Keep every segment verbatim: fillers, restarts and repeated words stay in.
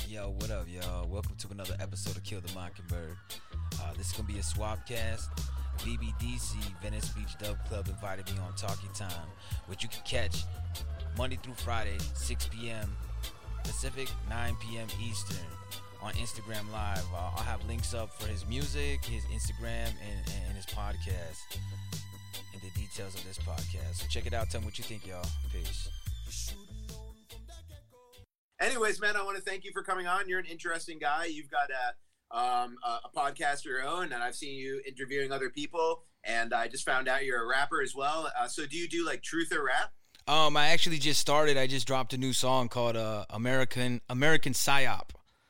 Yo, what up, y'all? Welcome to another episode of Kill the Mockingbird. Uh, this is going to be a swapcast. V B D C, Venice Beach Dub Club, invited me on Talkie Time, which you can catch Monday through Friday, six p.m. Pacific, nine p.m. Eastern on Instagram Live. Uh, I'll have links up for his music, his Instagram, and, and his podcast, and the details of this podcast. So check it out. Tell me what you think, y'all. Peace. Anyways, man, I want to thank you for coming on. You're an interesting guy. You've got a, um, a, a podcast of your own, and I've seen you interviewing other people, and I just found out you're a rapper as well. Uh, so do you do, like, truth or rap? Um, I actually just started. I just dropped a new song called uh, American American Psyop.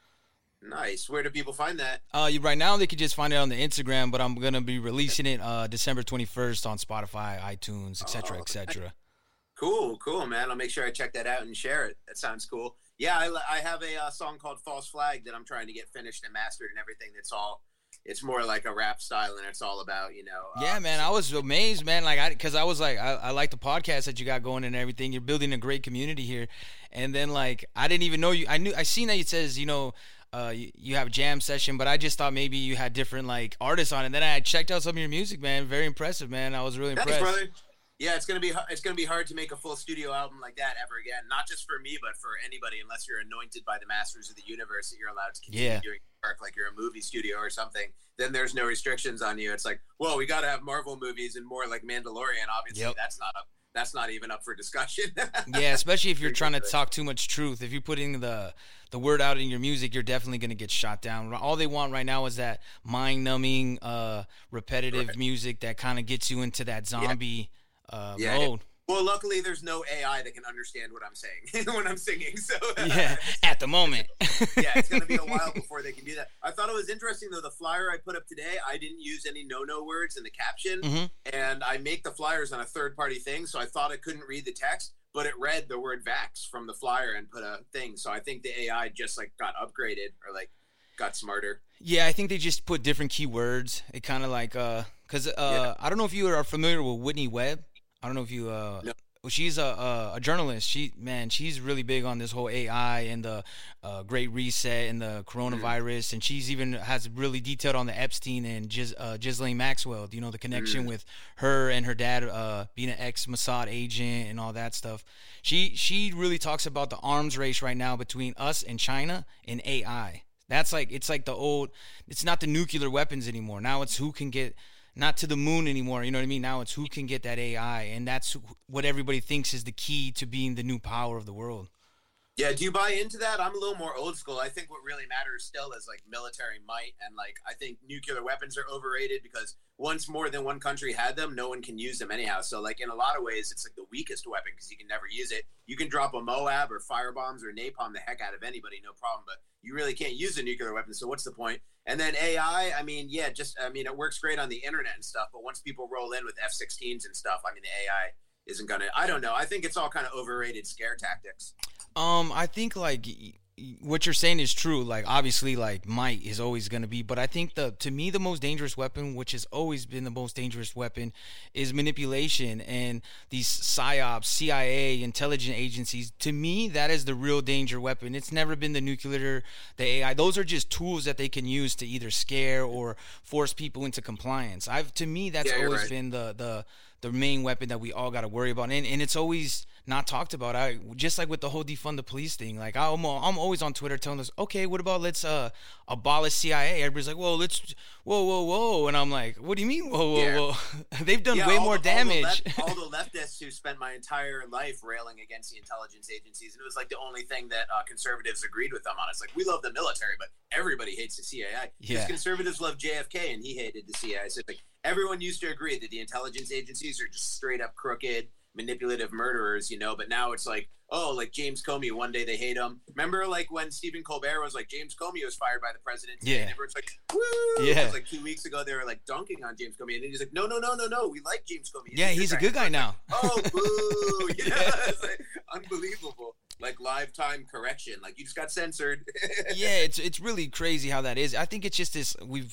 Nice. Where do people find that? Uh, you, right now they can just find it on the Instagram, but I'm going to be releasing it uh, December twenty-first on Spotify, iTunes, et cetera, oh, et cetera. Cool, cool, man. I'll make sure I check that out and share it. That sounds cool. Yeah, I, I have a uh, song called False Flag that I'm trying to get finished and mastered and everything. That's all. It's more like a rap style, and it's all about, you know. Uh, yeah, man. I was amazed, man. Like, I, because I was like, I, I like the podcast that you got going and everything. You're building a great community here, and then like, I didn't even know you. I knew, I seen that it says, you know, uh, you, you have a jam session, but I just thought maybe you had different like artists on it. And then I checked out some of your music, man. Very impressive, man. I was really Thanks, impressed. brother. Yeah, it's gonna be it's gonna be hard to make a full studio album like that ever again. Not just for me, but for anybody, unless you're anointed by the masters of the universe that you're allowed to continue yeah. doing work like you're a movie studio or something. Then there's no restrictions on you. It's like, well, we got to have Marvel movies and more like Mandalorian. Obviously, yep. that's not up. That's not even up for discussion. Yeah, especially if you're trying to talk too much truth. If you're putting the the word out in your music, you're definitely going to get shot down. All they want right now is that mind-numbing, uh, repetitive right. music that kind of gets you into that zombie. Yeah. Uh, yeah. mode. Well, luckily there's no A I that can understand what I'm saying when I'm singing. So yeah, at the moment. Yeah, it's gonna be a while before they can do that. I thought it was interesting though. The flyer I put up today, I didn't use any no-no words in the caption, mm-hmm. and I make the flyers on a third-party thing, so I thought I couldn't read the text, but it read the word Vax from the flyer and put a thing. So I think the A I just like got upgraded or like got smarter. Yeah, I think they just put different keywords. It kind of like uh, cause uh, yeah. I don't know if you are familiar with Whitney Webb. I don't know if you uh no. She's a, a a journalist. She man, she's really big on this whole A I and the uh, Great Reset and the coronavirus, mm. and she's even has really detailed on the Epstein and Giz, uh, Ghislaine Maxwell. You know, the connection mm. with her and her dad uh, being an ex-Mossad agent and all that stuff. She she really talks about the arms race right now between us and China and A I. That's like it's like the old. It's not the nuclear weapons anymore. Now it's who can get. Not to the moon anymore, you know what I mean? Now it's who can get that A I, and that's what everybody thinks is the key to being the new power of the world. Yeah, do you buy into that? I'm a little more old school. I think what really matters still is like military might, and like I think nuclear weapons are overrated because once more than one country had them, no one can use them anyhow. So like in a lot of ways, it's like the weakest weapon because you can never use it. You can drop a Moab or fire bombs or napalm the heck out of anybody, no problem, but you really can't use a nuclear weapon, so what's the point? And then A I, I mean, yeah, just, I mean, it works great on the internet and stuff, but once people roll in with F sixteens and stuff, I mean, the A I isn't going to, I don't know. I think it's all kind of overrated scare tactics. Um, I think, like, what you're saying is true. Like, obviously, like, might is always going to be, but I think the, to me, the most dangerous weapon, which has always been the most dangerous weapon, is manipulation and these psyops, C I A, intelligence agencies. To me, that is the real danger weapon. It's never been the nuclear, the A I. Those are just tools that they can use to either scare or force people into compliance. I've, to me, that's yeah, always right. been the, the, the main weapon that we all got to worry about. And, and it's always not talked about. I just like with the whole defund the police thing. Like I'm, I'm always on Twitter telling us, okay, what about let's uh abolish C I A? Everybody's like, whoa, let's, whoa, whoa, whoa, and I'm like, what do you mean, whoa, whoa, yeah. whoa? They've done yeah, way all more the, damage. All the, left, all the leftists who spent my entire life railing against the intelligence agencies, and it was like the only thing that uh, conservatives agreed with them on. It's like we love the military, but everybody hates the C I A. Because yeah. conservatives love J F K, and he hated the C I A. So like everyone used to agree that the intelligence agencies are just straight up crooked, manipulative murderers, you know, but now it's like, oh, like James Comey, one day they hate him. Remember like when Stephen Colbert was like, James Comey was fired by the president today, yeah. and everyone's like, woo! Yeah. It was like two weeks ago they were like dunking on James Comey, and then he's like, no, no, no, no, no, we like James Comey. He's yeah, a he's a good guy, guy now. Like, oh, boo! You know, it's like unbelievable. Like live time correction, like you just got censored. Yeah, it's it's really crazy how that is. I think it's just this, we've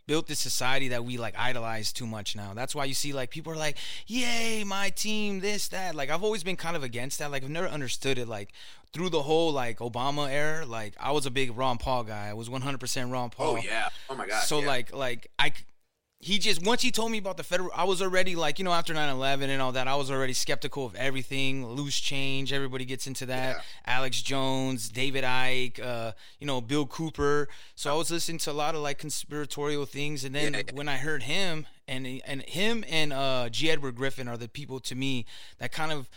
built this society that we like idolize too much now. That's why you see like people are like, yay, my team, this, that. Like I've always been kind of against that. Like I've never understood it. Like through the whole like Obama era, like I was a big Ron Paul guy. I was one hundred percent Ron Paul. Oh yeah. Oh my God. So yeah. like, like I, he just, once he told me about the federal, I was already like, you know, after nine eleven and all that, I was already skeptical of everything. Loose change, everybody gets into that. Yeah. Alex Jones, David Icke, uh, you know, Bill Cooper. So I was listening to a lot of like conspiratorial things. And then Yeah, yeah. when I heard him, and and him and uh, G. Edward Griffin are the people to me that kind of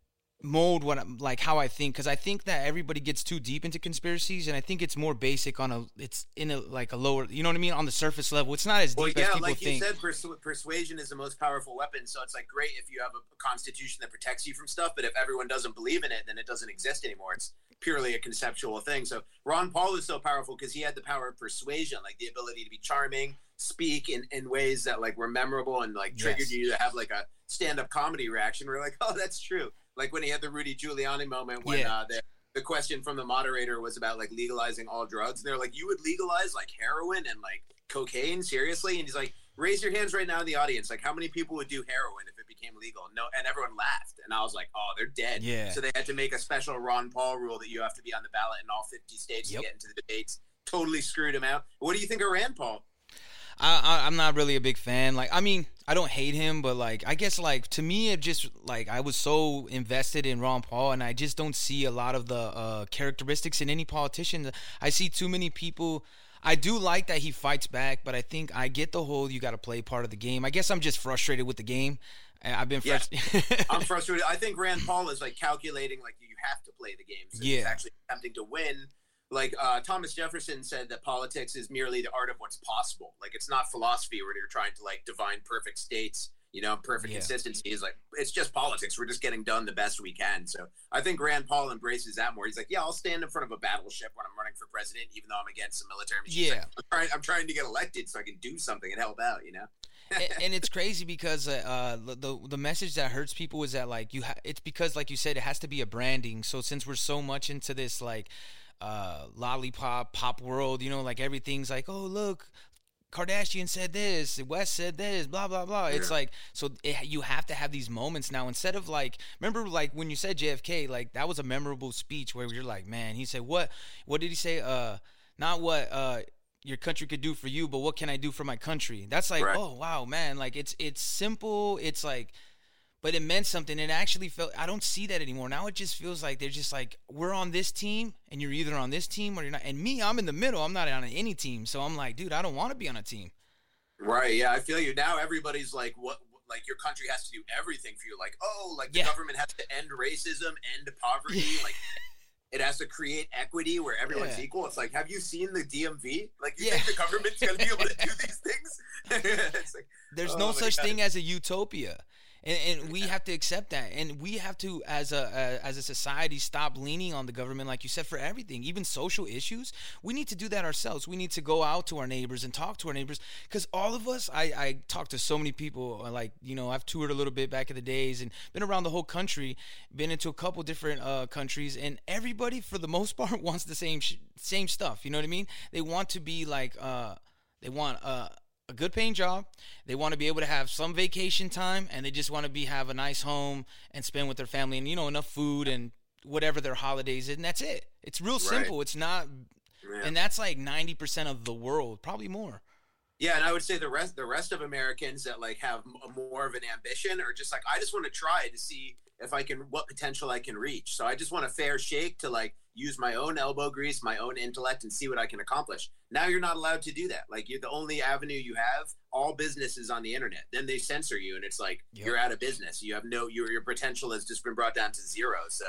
mold what I'm, like how I think, because I think that everybody gets too deep into conspiracies, and I think it's more basic on a it's in a like a lower, you know what I mean, on the surface level. It's not as deep well, as yeah, people like think. you said, persu- persuasion is the most powerful weapon. So it's like great if you have a constitution that protects you from stuff, but if everyone doesn't believe in it, then it doesn't exist anymore. It's purely a conceptual thing. So Ron Paul is so powerful because he had the power of persuasion, like the ability to be charming, speak in, in ways that like were memorable and like triggered Yes. you to have like a stand-up comedy reaction. We're like, oh, that's true. Like when he had the Rudy Giuliani moment when Yeah. uh, the, the question from the moderator was about like legalizing all drugs. And they're like, you would legalize like heroin and like cocaine? Seriously? And he's like, raise your hands right now in the audience. Like how many people would do heroin if it became legal? No. And everyone laughed. And I was like, oh, they're dead. Yeah. So they had to make a special Ron Paul rule that you have to be on the ballot in all fifty states Yep. to get into the debates. Totally screwed him out. What do you think of Rand Paul? I, I I'm not really a big fan. Like, I mean, I don't hate him, but like, I guess like to me, it just like I was so invested in Ron Paul, and I just don't see a lot of the uh, characteristics in any politician. I see too many people. I do like that he fights back, but I think I get the whole you got to play part of the game. I guess I'm just frustrated with the game. I've been Yeah. frustrated. I'm frustrated. I think Rand Paul is like calculating like you have to play the game. So he's Yeah. actually attempting to win. Like uh, Thomas Jefferson said that politics is merely the art of what's possible. Like it's not philosophy where you're trying to like divine perfect states, you know, perfect Yeah. consistency. Is like it's just politics. We're just getting done the best we can. So I think Rand Paul embraces that more. He's like, yeah, I'll stand in front of a battleship when I'm running for president, even though I'm against the military machine. Yeah. Like, I'm, trying, I'm trying to get elected so I can do something and help out, you know. and, and it's crazy because uh, the the message that hurts people is that like you ha- it's because like you said, it has to be a branding. So since we're so much into this like uh, lollipop pop world, you know, like everything's like, oh look, Kardashian said this, West said this, blah blah blah. It's Yeah. like so it, you have to have these moments now instead of like remember like when you said J F K, like that was a memorable speech where you're like, man, he said what what did he say? Uh, not what uh. your country could do for you, but what can I do for my country? That's like, Right. oh wow, man, like it's it's simple, it's like, but it meant something. It actually felt, I don't see that anymore. Now it just feels like they're just like, we're on this team, and you're either on this team or you're not. And me, I'm in the middle. I'm not on any team, so I'm like, dude, I don't want to be on a team. Right. Yeah, I feel you. Now everybody's like, what? Like your country has to do everything for you. Like, oh, like the Yeah. government has to end racism, end poverty. Like, it has to create equity where everyone's Yeah. equal. It's like, have you seen the D M V? Like, you Yeah. think the government's going to be able to do these things? It's like, There's oh no my such God. thing as a utopia. And, and we have to accept that, and we have to, as a, a as a society, stop leaning on the government, like you said, for everything, even social issues. We need to do that ourselves. We need to go out to our neighbors and talk to our neighbors, because all of us, I, I talk to so many people. Like, you know, I've toured a little bit back in the days and been around the whole country, been into a couple different uh, countries, and everybody, for the most part, wants the same sh- same stuff. You know what I mean? They want to be like, uh, they want uh. a good paying job. They want to be able to have some vacation time, and they just want to be have a nice home and spend with their family, and you know, enough food and whatever their holidays is, and that's it. It's real simple. It's not, Yeah. and that's like ninety percent of the world, probably more. Yeah, and I would say the rest the rest of Americans that like have m- more of an ambition are just like, I just want to try to see if I can, what potential I can reach. So I just want a fair shake to like use my own elbow grease, my own intellect, and see what I can accomplish. Now you're not allowed to do that. Like, you're the only avenue you have. All business is on the internet. Then they censor you, and it's like Yep. you're out of business. You have no your your potential has just been brought down to zero. So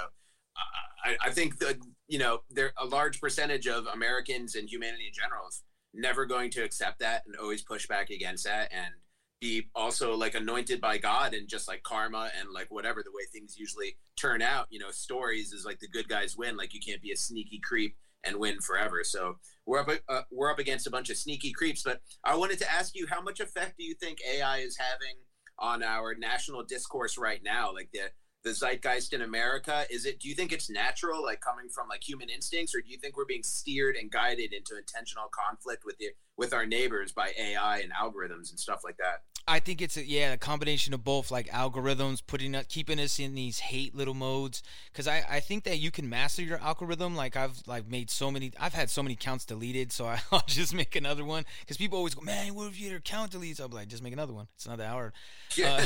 uh, I, I think that, you know, there a large percentage of Americans and humanity in general is never going to accept that and always push back against that and be also like anointed by God and just like karma and like whatever the way things usually turn out, you know, stories is like the good guys win. Like, you can't be a sneaky creep and win forever. So we're up, uh, we're up against a bunch of sneaky creeps, but I wanted to ask you, how much effect do you think A I is having on our national discourse right now? Like the, the zeitgeist in America? Is it, do you think it's natural, like coming from like human instincts, or do you think we're being steered and guided into intentional conflict with the with our neighbors by A I and algorithms and stuff like that? I think it's a, yeah, a combination of both, like algorithms putting up, keeping us in these hate little modes. Because I, I think that you can master your algorithm. Like I've like made so many, I've had so many accounts deleted, so I, I'll just make another one. Because people always go, man, what if your account deletes? I'll be like, just make another one. It's not that hard. Yeah.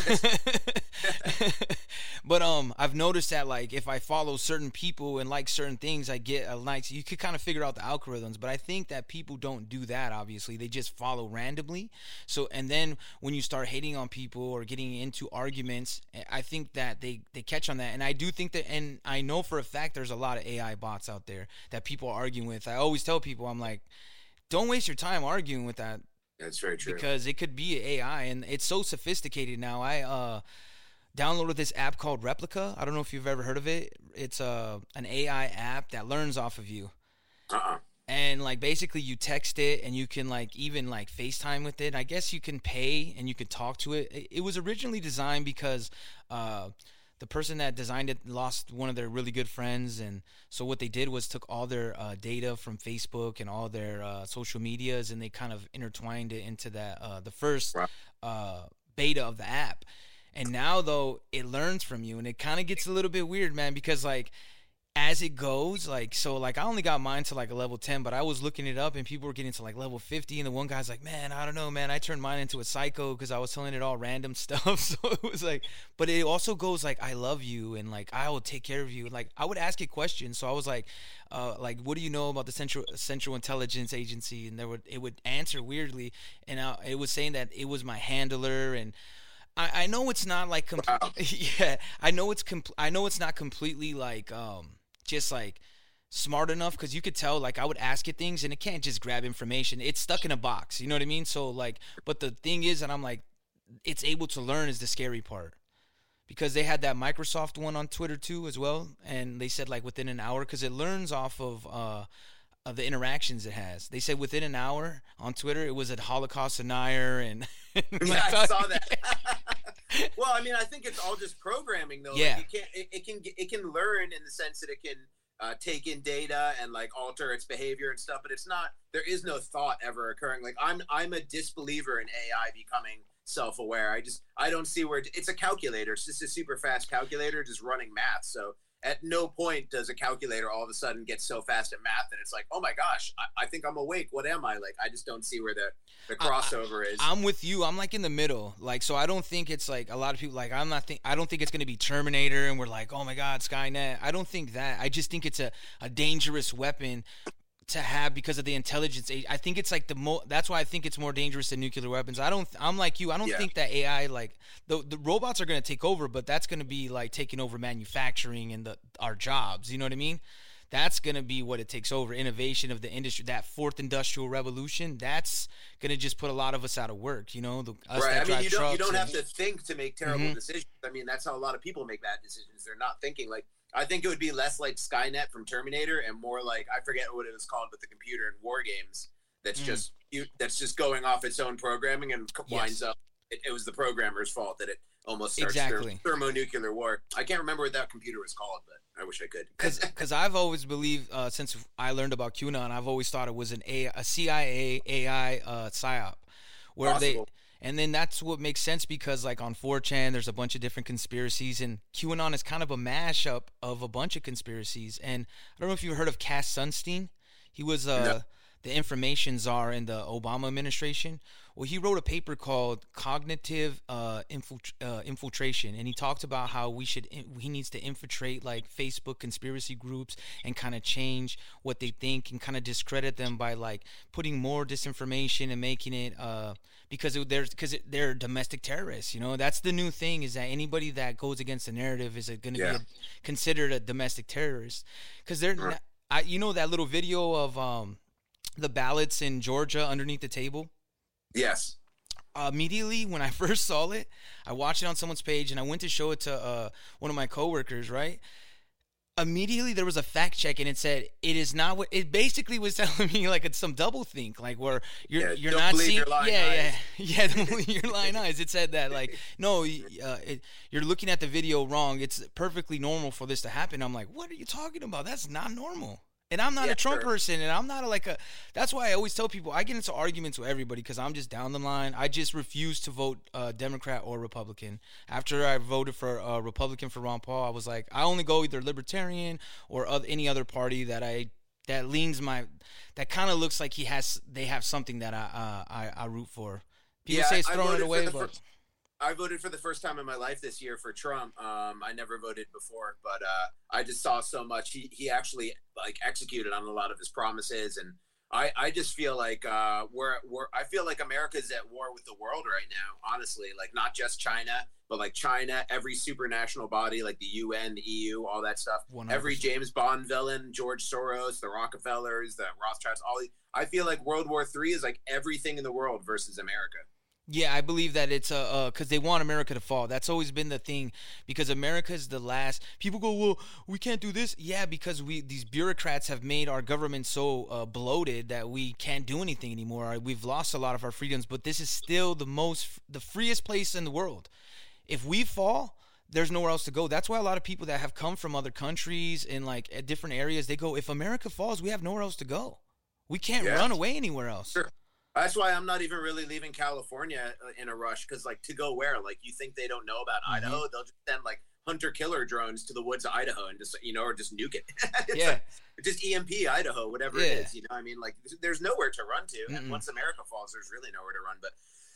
Uh, but um, I've noticed that like if I follow certain people and like certain things, I get a likes. You could kind of figure out the algorithms. But I think that people don't do that. Obviously, they just follow randomly. So and then when you start hating on people or getting into arguments, I think that they, they catch on that. And I do think that, and I know for a fact there's a lot of A I bots out there that people are arguing with. I always tell people, I'm like, don't waste your time arguing with that. That's very true. Because it could be A I, and it's so sophisticated now. I uh, downloaded this app called Replica. I don't know if you've ever heard of it. It's uh, an A I app that learns off of you. Uh-uh. And like basically you text it and you can like even like FaceTime with it. I guess you can pay and you can talk to it. It, it was originally designed because uh, the person that designed it lost one of their really good friends, and so what they did was took all their uh, data from Facebook and all their uh, social medias, and they kind of intertwined it into that uh, the first uh, beta of the app. And now though it learns from you, and it kind of gets a little bit weird, man, because like as it goes, like, so, like, I only got mine to, like, a level ten, but I was looking it up, and people were getting to, like, level fifty, and the one guy's like, man, I don't know, man, I turned mine into a psycho because I was telling it all random stuff, so it was, like, but it also goes, like, I love you, and, like, I will take care of you, and, like, I would ask it questions, so I was, like, uh, like, what do you know about the Central Central Intelligence Agency, and there would, it would answer weirdly, and uh, it was saying that it was my handler, and I, I know it's not, like, com- wow. yeah, I know it's, com- I know it's not completely, like, um, just like smart enough, because you could tell, like, I would ask it things and it can't just grab information. It's stuck in a box, you know what I mean? So like, but the thing is, and I'm like, it's able to learn is the scary part, because they had that Microsoft one on Twitter too as well, and they said like within an hour, because it learns off of uh of the interactions it has. They said within an hour on Twitter it was a Holocaust denier, and yeah, I saw that. Well, I mean, I think it's all just programming, though. Yeah, like it can it, it can it can learn in the sense that it can uh, take in data and like alter its behavior and stuff. But it's not. There is no thought ever occurring. Like I'm I'm a disbeliever in A I becoming self-aware. I just I don't see where it, it's a calculator. It's just a super fast calculator just running math. So at no point does a calculator all of a sudden get so fast at math that it's like, oh my gosh, I, I think I'm awake. What am I? Like, I just don't see where the, the crossover I, is. I'm with you. I'm like in the middle. Like, so I don't think it's like a lot of people, like, I'm not think, I don't think it's going to be Terminator and we're like, oh my God, Skynet. I don't think that. I just think it's a, a dangerous weapon to have because of the intelligence age. I think it's like the mo that's why I think it's more dangerous than nuclear weapons. I don't I'm like you. I don't yeah. think that A I, like the the robots are going to take over, but that's going to be like taking over manufacturing and the our jobs, you know what I mean? That's going to be what it takes over, innovation of the industry, that fourth industrial revolution. That's going to just put a lot of us out of work, you know, the us right. that I mean, you don't you don't and, have to think to make terrible mm-hmm. decisions. I mean, that's how a lot of people make bad decisions. They're not thinking. Like, I think it would be less like Skynet from Terminator and more like, I forget what it was called with the computer in War Games. That's mm. just you. That's just going off its own programming and winds yes. up. It, it was the programmer's fault that it almost starts exactly. therm- thermonuclear war. I can't remember what that computer was called, but I wish I could. Because I've always believed, uh, since I learned about QAnon, I've always thought it was an A, a C I A A I uh, psyop, where Possible. they. And then that's what makes sense because, like, on four chan, there's a bunch of different conspiracies, and QAnon is kind of a mashup of a bunch of conspiracies. And I don't know if you've heard of Cass Sunstein. He was uh, no. the information czar in the Obama administration. Well, he wrote a paper called Cognitive uh, Infiltr- uh, Infiltration, and he talked about how we should he needs to infiltrate like Facebook conspiracy groups and kind of change what they think and kind of discredit them by like putting more disinformation and making it uh, because it, there's because they're domestic terrorists. You know, that's the new thing, is that anybody that goes against the narrative is going to yeah. be a, considered a domestic terrorist, because they're not, I, you know that little video of um, the ballots in Georgia underneath the table. Yes. Uh, immediately when I first saw it, I watched it on someone's page and I went to show it to uh, one of my coworkers, right? immediately there was a fact check and it said it is not what it basically was telling me, like it's some double think, like where you're Yeah, you're don't not believe seeing your lying yeah eyes. yeah yeah don't believe your lying eyes. It said that like no uh, it, you're looking at the video wrong. It's perfectly normal for this to happen. I'm like, what are you talking about? That's not normal. And I'm not Yeah, a Trump sure. person, and I'm not a, like a. That's why I always tell people I get into arguments with everybody because I'm just down the line. I just refuse to vote uh, Democrat or Republican. After I voted for uh, Republican for Ron Paul, I was like, I only go either Libertarian or other, any other party that I that leans my that kind of looks like he has they have something that I uh, I, I root for. People Yeah, say it's I throwing it voted for away, the but fir- I voted for the first time in my life this year for Trump. Um, I never voted before, but uh, I just saw so much. He he actually like executed on a lot of his promises, and I, I just feel like uh, we're we're I feel like America's at war with the world right now. Honestly, like not just China, but like China, every supranational body, like the U N, the E U, all that stuff. one hundred percent. Every James Bond villain, George Soros, the Rockefellers, the Rothschilds, all. These, I feel like World War Three is like everything in the world versus America. Yeah, I believe that it's uh, uh, cause they want America to fall. That's always been the thing, because America's the last. People go, well, we can't do this. Yeah, because we these bureaucrats have made our government so uh, bloated that we can't do anything anymore. We've lost a lot of our freedoms, but this is still the most, the freest place in the world. If we fall, there's nowhere else to go. That's why a lot of people that have come from other countries in like at different areas, they go, if America falls, we have nowhere else to go. We can't Yeah. run away anywhere else. Sure. That's why I'm not even really leaving California in a rush, because like to go where? Like you think they don't know about Mhm. Idaho? They'll just send like hunter killer drones to the woods of Idaho and just you know, or just nuke it. It's Yeah. like, just E M P Idaho, whatever Yeah. it is. You know, what I mean, like there's nowhere to run to, Mm-mm. and once America falls, there's really nowhere to run. But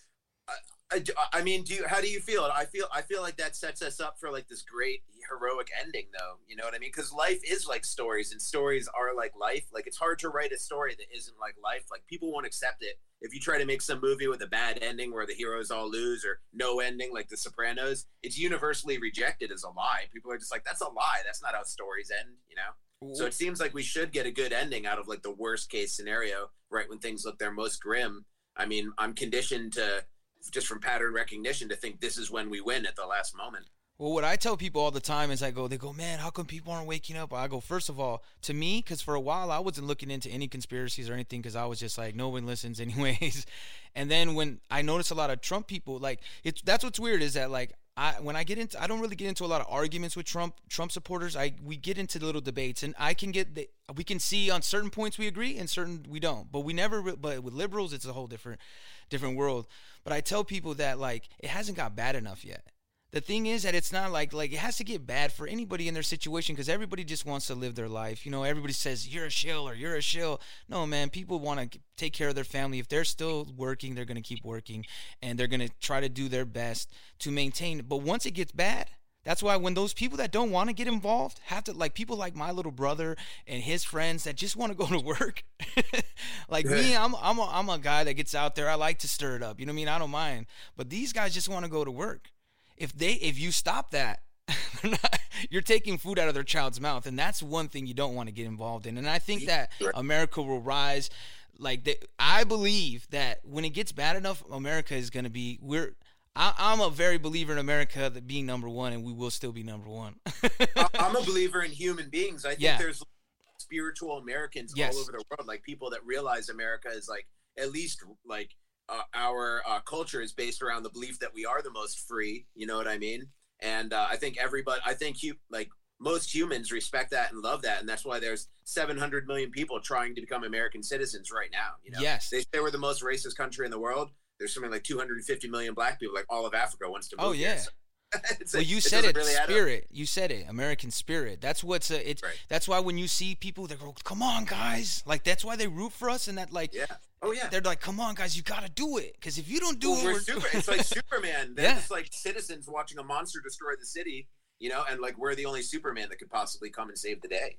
I, I, I mean, do you, how do you feel? I feel I feel like that sets us up for like this great heroic ending, though. You know what I mean? Because life is like stories, and stories are like life. Like it's hard to write a story that isn't like life. Like people won't accept it if you try to make some movie with a bad ending where the heroes all lose, or no ending like The Sopranos. It's universally rejected as a lie. People are just like, that's a lie. That's not how stories end. You know. So it seems like we should get a good ending out of like the worst case scenario, right when things look their most grim. I mean, I'm conditioned to, just from pattern recognition, to think this is when we win at the last moment. Well, what I tell people all the time is I go, they go, man, how come people aren't waking up? I go, first of all, to me, because for a while I wasn't looking into any conspiracies or anything, because I was just like, no one listens anyways. And then when I notice a lot of Trump people, like, it's that's what's weird is that, like, I when I get into, I don't really get into a lot of arguments with Trump Trump supporters. I we get into little debates, and I can get the, we can see on certain points we agree and certain we don't. But we never. But with liberals, it's a whole different different world. But I tell people that like it hasn't got bad enough yet. The thing is that it's not like like it has to get bad for anybody in their situation, because everybody just wants to live their life. You know, everybody says you're a shill or you're a shill. No, man, people want to take care of their family. If they're still working, they're going to keep working, and they're going to try to do their best to maintain. But once it gets bad, that's why when those people that don't want to get involved have to, like people like my little brother and his friends that just want to go to work. Like me, I'm I'm a, I'm a guy that gets out there. I like to stir it up. You know what I mean? I don't mind. But these guys just want to go to work. If they, if you stop that, not, you're taking food out of their child's mouth, and that's one thing you don't want to get involved in. And I think that America will rise. Like they, I believe that when it gets bad enough, America is going to be. We're. I, I'm a very believer in America that being number one, and we will still be number one. I'm a believer in human beings. I think Yeah. there's spiritual Americans Yes. all over the world, like people that realize America is like at least like. Uh, our uh, culture is based around the belief that we are the most free. You know what I mean? And uh, I think everybody, I think you like most humans respect that and love that, and that's why there's seven hundred million people trying to become American citizens right now. You know, Yes. they say we're the most racist country in the world. There's something like two hundred fifty million black people, like all of Africa wants to move. Oh, yeah. Here. So it's Well, like, you it said doesn't it, really add up. spirit. You said it, American spirit. That's what's uh, it's. Right. That's why when you see people, they go, "Come on, guys!" Like that's why they root for us, and that like, Yeah. Oh yeah. they're like, "Come on, guys, you got to do it." Because if you don't do Well, it, we're we're super. It's like Superman. They're Yeah. just like citizens watching a monster destroy the city, you know, and like we're the only Superman that could possibly come and save the day.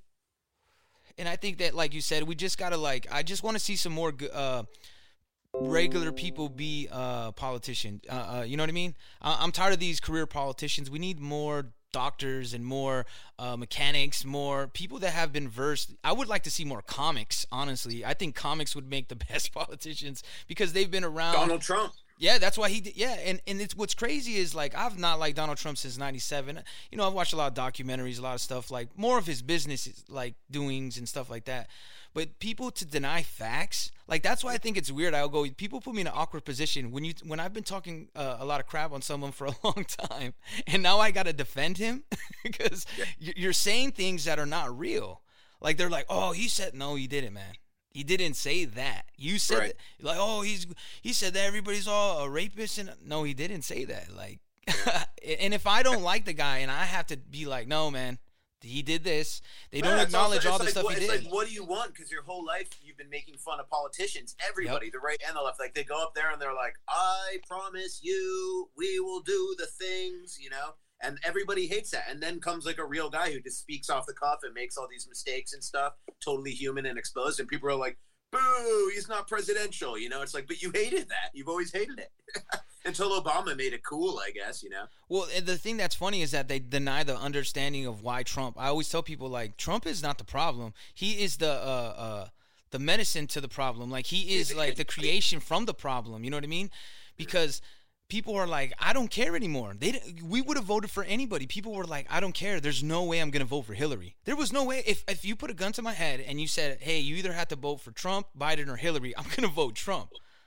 And I think that, like you said, we just gotta like. I just want to see some more uh, regular people be uh, politicians. Uh, uh, you know what I mean? I- I'm tired of these career politicians. We need more doctors and more uh, mechanics, more people that have been versed. I would like to see more comics. Honestly, I think comics would make the best politicians because they've been around. Donald Trump. Yeah, that's why he did. Yeah, and, and it's what's crazy is like I've not liked Donald Trump since ninety-seven. You know, I've watched a lot of documentaries, a lot of stuff like more of his business like doings and stuff like that. But people to deny facts, like that's why I think it's weird. I'll go. People put me in an awkward position when you when I've been talking uh, a lot of crap on someone for a long time, and now I got to defend him because yeah. you're saying things that are not real. Like they're like, oh, he said no, he didn't, man. He didn't say that. You said right. that, like, oh, he's he said that everybody's all a rapist, and no, he didn't say that. Like, and if I don't like the guy, and I have to be like, no, man, he did this. They don't yeah, acknowledge also, all the like, stuff what, he it's did. Like, what do you want? Because your whole life you've been making fun of politicians. Everybody, yep. the right and the left, like they go up there and they're like, I promise you, we will do the things, you know. And everybody hates that. And then comes like a real guy who just speaks off the cuff and makes all these mistakes and stuff, totally human and exposed. And people are like, boo, he's not presidential. You know, it's like, but you hated that. You've always hated it. Until Obama made it cool, I guess, you know? Well, the thing that's funny is that they deny the understanding of why Trump. I always tell people, like, Trump is not the problem. He is the uh, uh, the medicine to the problem. Like, he is, like, the creation from the problem. You know what I mean? Because people are like, I don't care anymore. They we would have voted for anybody. People were like, I don't care. There's no way I'm going to vote for Hillary. There was no way. If if you put a gun to my head and you said, hey, you either have to vote for Trump, Biden, or Hillary, I'm going to vote Trump.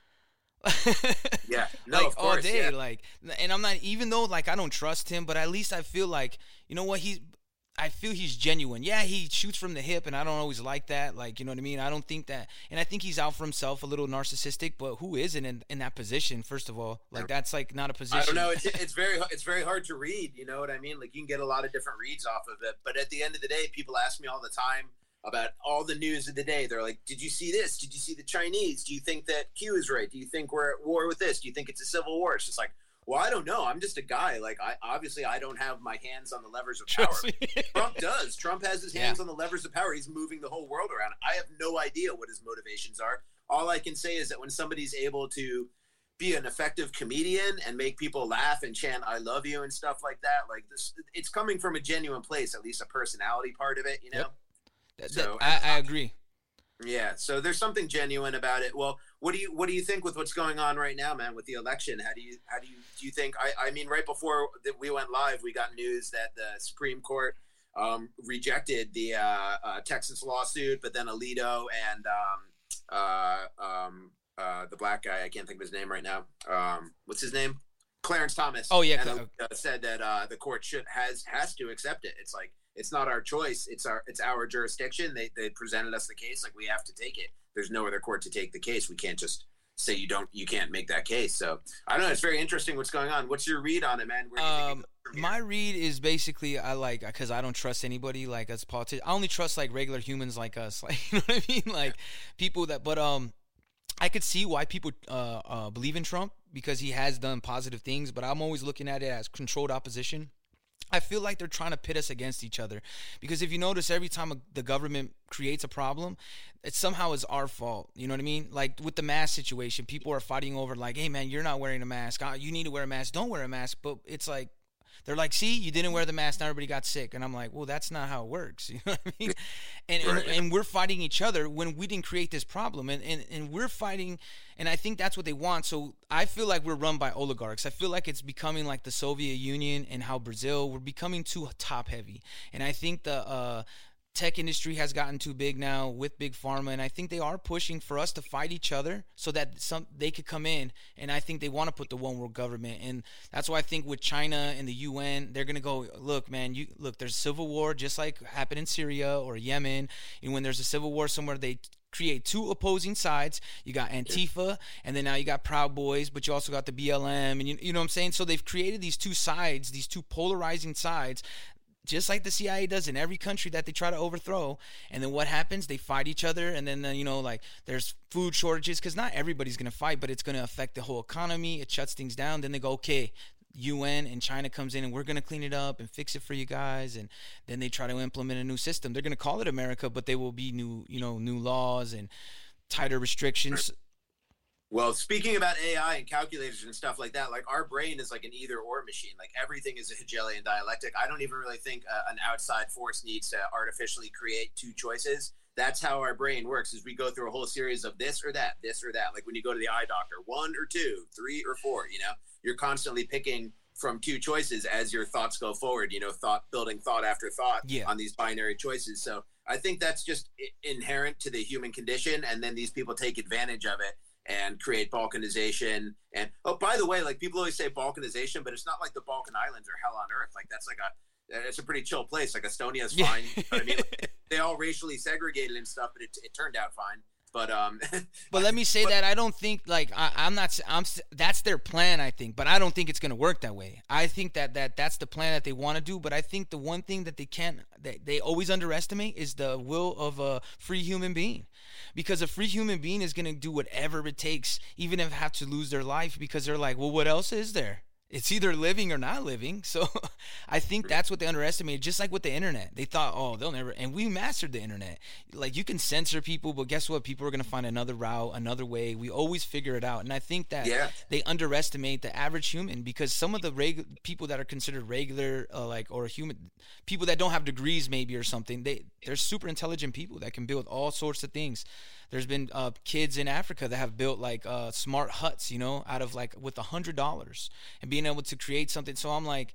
yeah, no, like of course, all day, yeah. like, and I'm not, even though like I don't trust him, but at least I feel like, you know what, he's, I feel he's genuine. Yeah, he shoots from the hip, and I don't always like that. Like, you know what I mean? I don't think that, and I think he's out for himself, a little narcissistic. But who isn't in, in that position? First of all, like that's like not a position. I don't know. It's it's very it's very hard to read. You know what I mean? Like you can get a lot of different reads off of it. But at the end of the day, people ask me all the time about all the news of the day. They're like, did you see this? Did you see the Chinese? Do you think that Q is right? Do you think we're at war with this? Do you think it's a civil war? It's just like, well, I don't know. I'm just a guy. Like, I obviously I don't have my hands on the levers of power. Trump does. Trump has his hands yeah. on the levers of power. He's moving the whole world around. I have no idea what his motivations are. All I can say is that when somebody's able to be an effective comedian and make people laugh and chant "I love you" and stuff like that, like this, it's coming from a genuine place. At least a personality part of it, you know. Yep. So I, I agree. Yeah, so there's something genuine about it. Well, what do you what do you think with what's going on right now, man, with the election? How do you how do you do you think? I, I mean, right before that we went live, we got news that the Supreme Court um, rejected the uh, uh, Texas lawsuit, but then Alito and um, uh, um, uh, the black guy, I can't think of his name right now. Um, what's his name? Clarence Thomas. Oh yeah, and, uh, said that uh, the court should has has to accept it. It's like, it's not our choice. It's our it's our jurisdiction. They they presented us the case. Like, we have to take it. There's no other court to take the case. We can't just say you don't you can't make that case. So I don't know. It's very interesting what's going on. What's your read on it, man? Where do you um, think it goes from here? My read is basically I like because I don't trust anybody like as politicians. I only trust like regular humans like us. Like, you know what I mean? Like people that. But um, I could see why people uh, uh believe in Trump because he has done positive things. But I'm always looking at it as controlled opposition. I feel like they're trying to pit us against each other because if you notice, every time a, the government creates a problem, it somehow is our fault. You know what I mean? Like with the mask situation, people are fighting over like, hey man, you're not wearing a mask. Uh, you need to wear a mask. Don't wear a mask. But it's like, they're like, see, you didn't wear the mask. Now everybody got sick. And I'm like, well, that's not how it works. You know what I mean? And, right. and, and we're fighting each other when we didn't create this problem. And, and, and we're fighting, and I think that's what they want. So I feel like we're run by oligarchs. I feel like it's becoming like the Soviet Union and how Brazil, we're becoming too top heavy. And I think the uh, tech industry has gotten too big now with big pharma, and I think they are pushing for us to fight each other so that some they could come in, and I think they want to put the one world government, and that's why I think with China and the U N, they're gonna go, look man, you look, there's civil war just like happened in Syria or Yemen, and when there's a civil war somewhere, they create two opposing sides. You got Antifa, and then now you got Proud Boys, but you also got the B L M, and you, you know what I'm saying? So they've created these two sides, these two polarizing sides, just like the C I A does in every country that they try to overthrow. And then what happens? They fight each other, and then, uh, you know, like there's food shortages because not everybody's going to fight, but it's going to affect the whole economy. It shuts things down. Then they go, okay, U N and China comes in and we're going to clean it up and fix it for you guys. And then they try to implement a new system. They're going to call it America, but there will be new, you know, new laws and tighter restrictions. Well, speaking about A I and calculators and stuff like that, like our brain is like an either or machine. Like everything is a Hegelian dialectic. I don't even really think uh, an outside force needs to artificially create two choices. that's how our brain works, is we go through a whole series of this or that, this or that. Like when you go to the eye doctor, one or two, three or four, you know, you're constantly picking from two choices as your thoughts go forward, you know, thought building thought after thought yeah. on these binary choices. So I think that's just inherent to the human condition. And then these people take advantage of it and create balkanization. And, oh, by the way, like people always say balkanization, but it's not like the Balkan Islands are hell on earth. Like that's like a, it's a pretty chill place. Like Estonia is fine. You know what I mean? Like, they all racially segregated and stuff, but it, it turned out fine. But um, but let me say but, that I don't think like I, I'm not I'm that's their plan, I think, but I don't think it's gonna work that way. I think that, that that's the plan that they want to do, but I think the one thing that they can't that they always underestimate is the will of a free human being, because a free human being is gonna do whatever it takes, even if they have to lose their life, because they're like, well, what else is there? It's either living or not living. So I think that's what they underestimated. Just like with the internet, they thought, oh, they'll never, and we mastered the internet. Like you can censor people, but guess what? People are going to find another route, another way. We always figure it out. And I think that yeah. they underestimate the average human, because some of the regu- people that are considered regular, uh, like, or human people that don't have degrees maybe or something, they, they're super intelligent people that can build all sorts of things. There's been uh, kids in Africa that have built like uh, smart huts, you know, out of like with a hundred dollars and being able to create something. So I'm like,